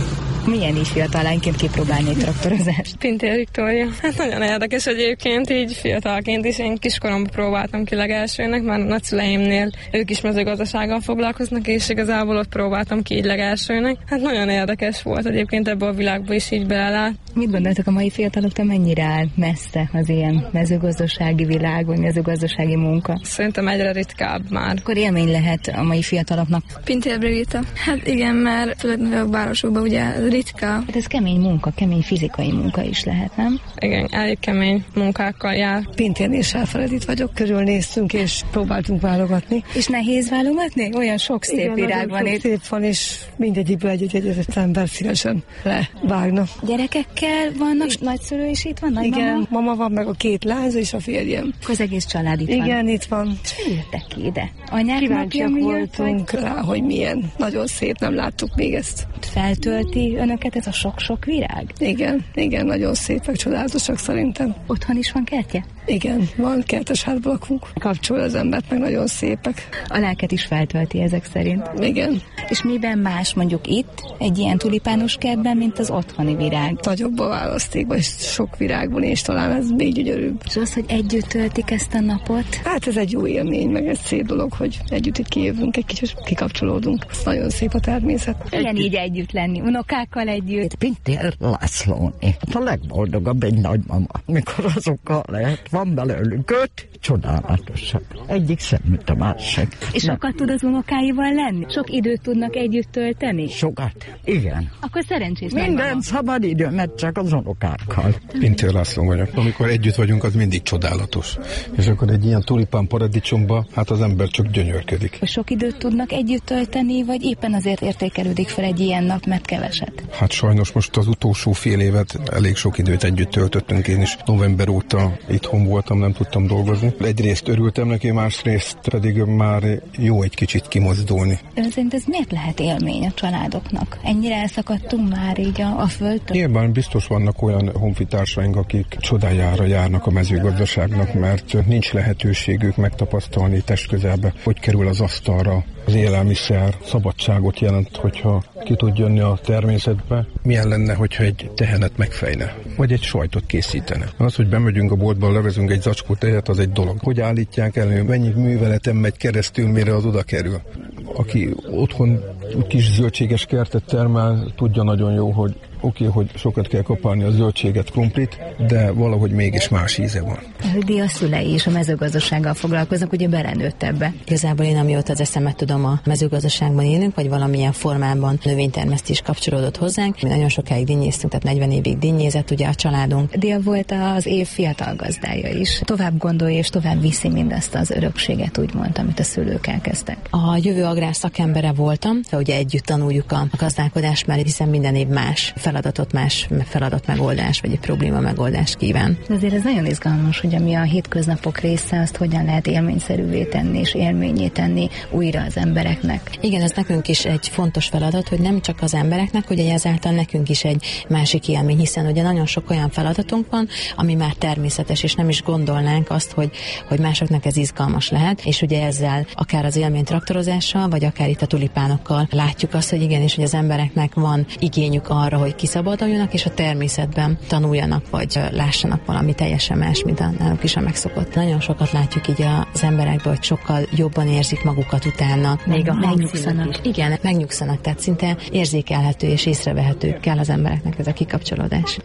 S1: Milyen így fiatalánként kipróbálni egy traktorozást?
S3: Pintér Viktória. Hát nagyon érdekes egyébként, így fiatalként is. Én kiskoromban próbáltam ki legelsőnek, már a nagyszüleimnél ők is mezőgazdasággal foglalkoznak, és igazából ott próbáltam ki így legelsőnek. Hát nagyon érdekes volt egyébként ebbe a világba is így belelát.
S1: Mit gondoltok, a mai fiataloktól mennyire áll messze az ilyen mezőgazdasági világ, vagy mezőgazdasági munka?
S3: Szerintem egyre ritkább már.
S1: Akkor élmény lehet a mai fiataloknak.
S7: Pintér Brigitta. Hát igen, mert főleg a városokban ugye ritka.
S1: Hát ez kemény munka, kemény fizikai munka is lehet, nem?
S3: Igen, elég kemény munkákkal jár.
S24: Pintén és elfeledít vagyok, körülnéztünk és próbáltunk válogatni.
S1: És nehéz válogatni? Olyan sok szép
S24: igen,
S1: virág van itt.
S24: Szép van, és mindegyikből egy-egy ember szívesen levágna.
S1: Gyerekekkel vannak, nagyszülő is itt van? Nagy
S24: igen,
S1: mama?
S24: mama van, meg a két lányzó és a férjem.
S1: Az egész család itt
S24: igen,
S1: van?
S24: Igen, itt van.
S1: És mi jöttek ki ide? Anyák
S24: kíváncsiak
S1: napja
S24: voltunk
S1: vagy?
S24: rá, hogy milyen. Nagyon szép, nem láttuk még ezt.
S1: Feltölti önöket ez a sok-sok virág?
S24: Igen, igen, nagyon szépek, csodálatosak szerintem.
S1: Otthon is van kertje?
S24: Igen, van, kertes házban lakunk. Kapcsol az embert, meg nagyon szépek.
S1: A lelket is feltölti ezek szerint.
S24: Igen.
S1: És miben más mondjuk itt, egy ilyen tulipános kertben, mint az otthoni virág?
S24: Nagyobb a választékban, és sok virág van, és talán ez még gyönyörűbb.
S1: És az, hogy együtt töltik ezt a napot?
S24: Hát ez egy jó élmény, meg egy szép dolog, hogy együtt itt kijövünk, egy kicsit kikapcsolódunk. Ez nagyon szép a természet.
S1: Milyen így együtt lenni, unokákkal együtt?
S25: Pintér Lászlóné. A legboldogabb egy nagymama, mikor azokkal lehet. Van belőlünk öt, csodálatosak. Egyik szemmit a másik.
S1: És sokat tud az unokáival lenni? Sok időt tudnak együtt tölteni?
S25: Sokat, igen.
S1: Akkor szerencsés
S25: Minden
S1: nagymama.
S25: szabad időmet csak az unokákkal.
S26: Pintér László vagyok. Amikor együtt vagyunk, az mindig csodálatos. És akkor egy ilyen tulipán paradicsomba, hát az ember csak gyönyörködik.
S1: Sok időt tudnak együtt tölteni, vagy éppen azért értékelődik fel egy ilyen nap, mert keveset?
S26: Hát sajnos most az utolsó fél évet elég sok időt együtt töltöttünk. Én is november óta itthon voltam, nem tudtam dolgozni. Egyrészt örültem neki, másrészt pedig már jó egy kicsit kimozdulni.
S1: Ön szerint ez miért lehet élmény a családoknak? Ennyire elszakadtunk már így a, a földtől?
S26: Nyilván biztos vannak olyan honfitársaink, akik csodájára járnak a mezőgazdaságnak, mert nincs lehetőségük megtapasztalni testközelbe, hogy kerül az asztalra az élelmiszer, szabadságot jelent, hogyha ki tud jönni a természetbe. Milyen lenne, hogyha egy tehenet megfejne, vagy egy sajtot készítene. Az, hogy bemegyünk a boltba, levezünk egy zacskó tejet, az egy dolog. Hogy állítják elő, mennyi műveleten megy keresztül, mire az oda kerül. Aki otthon kis zöldséges kertet termel, tudja nagyon jó, hogy oké, okay, hogy sokat kell kapálni a zöldséget, krumplit, de valahogy mégis más íze van.
S1: Rudi a szülei is a mezőgazdasággal foglalkoznak, ugye belenőtt ebbe.
S23: Igazából én, amióta az eszemet tudom, a mezőgazdaságban élünk, vagy valamilyen formában növénytermesztés kapcsolódott hozzánk. Mi nagyon sokáig dinnyéztünk, tehát negyven évig dinnyézett ugye a családunk.
S1: Dia volt az év fiatal gazdája is. Tovább gondolja és tovább viszi mindazt az örökséget, úgymond, amit a szülők elkezdtek.
S23: A jövő agrár szakembere voltam, ugye együtt tanuljuk a gazdálkodást, mert hiszen minden év más feladatot, más feladat megoldás, vagy egy probléma megoldás kíván.
S1: Azért ez nagyon izgalmas, hogy ami a hétköznapok része, azt hogyan lehet élményszerűvé tenni, és élményé tenni újra az embereknek.
S23: Igen, ez nekünk is egy fontos feladat, hogy nem csak az embereknek, hogy ezáltal nekünk is egy másik élmény, hiszen ugye nagyon sok olyan feladatunk van, ami már természetes, és nem is gondolnánk azt, hogy, hogy másoknak ez izgalmas lehet, és ugye ezzel akár az élmény traktorozással, vagy akár itt a tulipánokkal látjuk azt, hogy igenis, hogy az embereknek van igényük arra, hogy kiszabaduljanak, és a természetben tanuljanak, vagy lássanak valami teljesen más, mint a náluk is a megszokott. Nagyon sokat látjuk így az emberekből, hogy sokkal jobban érzik magukat utána.
S1: Még a megnyugszanak.
S23: Igen, megnyugszanak, tehát szinte érzékelhető és észrevehető kell az embereknek ez a kikapcsolódás.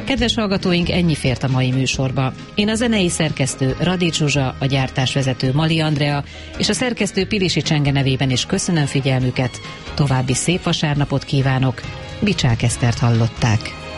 S2: Kedves hallgatóink, ennyi fért a mai műsorba. Én a zenei szerkesztő Radics Zsuzsa, a gyártásvezető Mali Andrea és a szerkesztő Pilisi Csenge nevében is köszönöm figyelmüket. További szép vasárnapot kívánok. Bicsák Esztert hallották.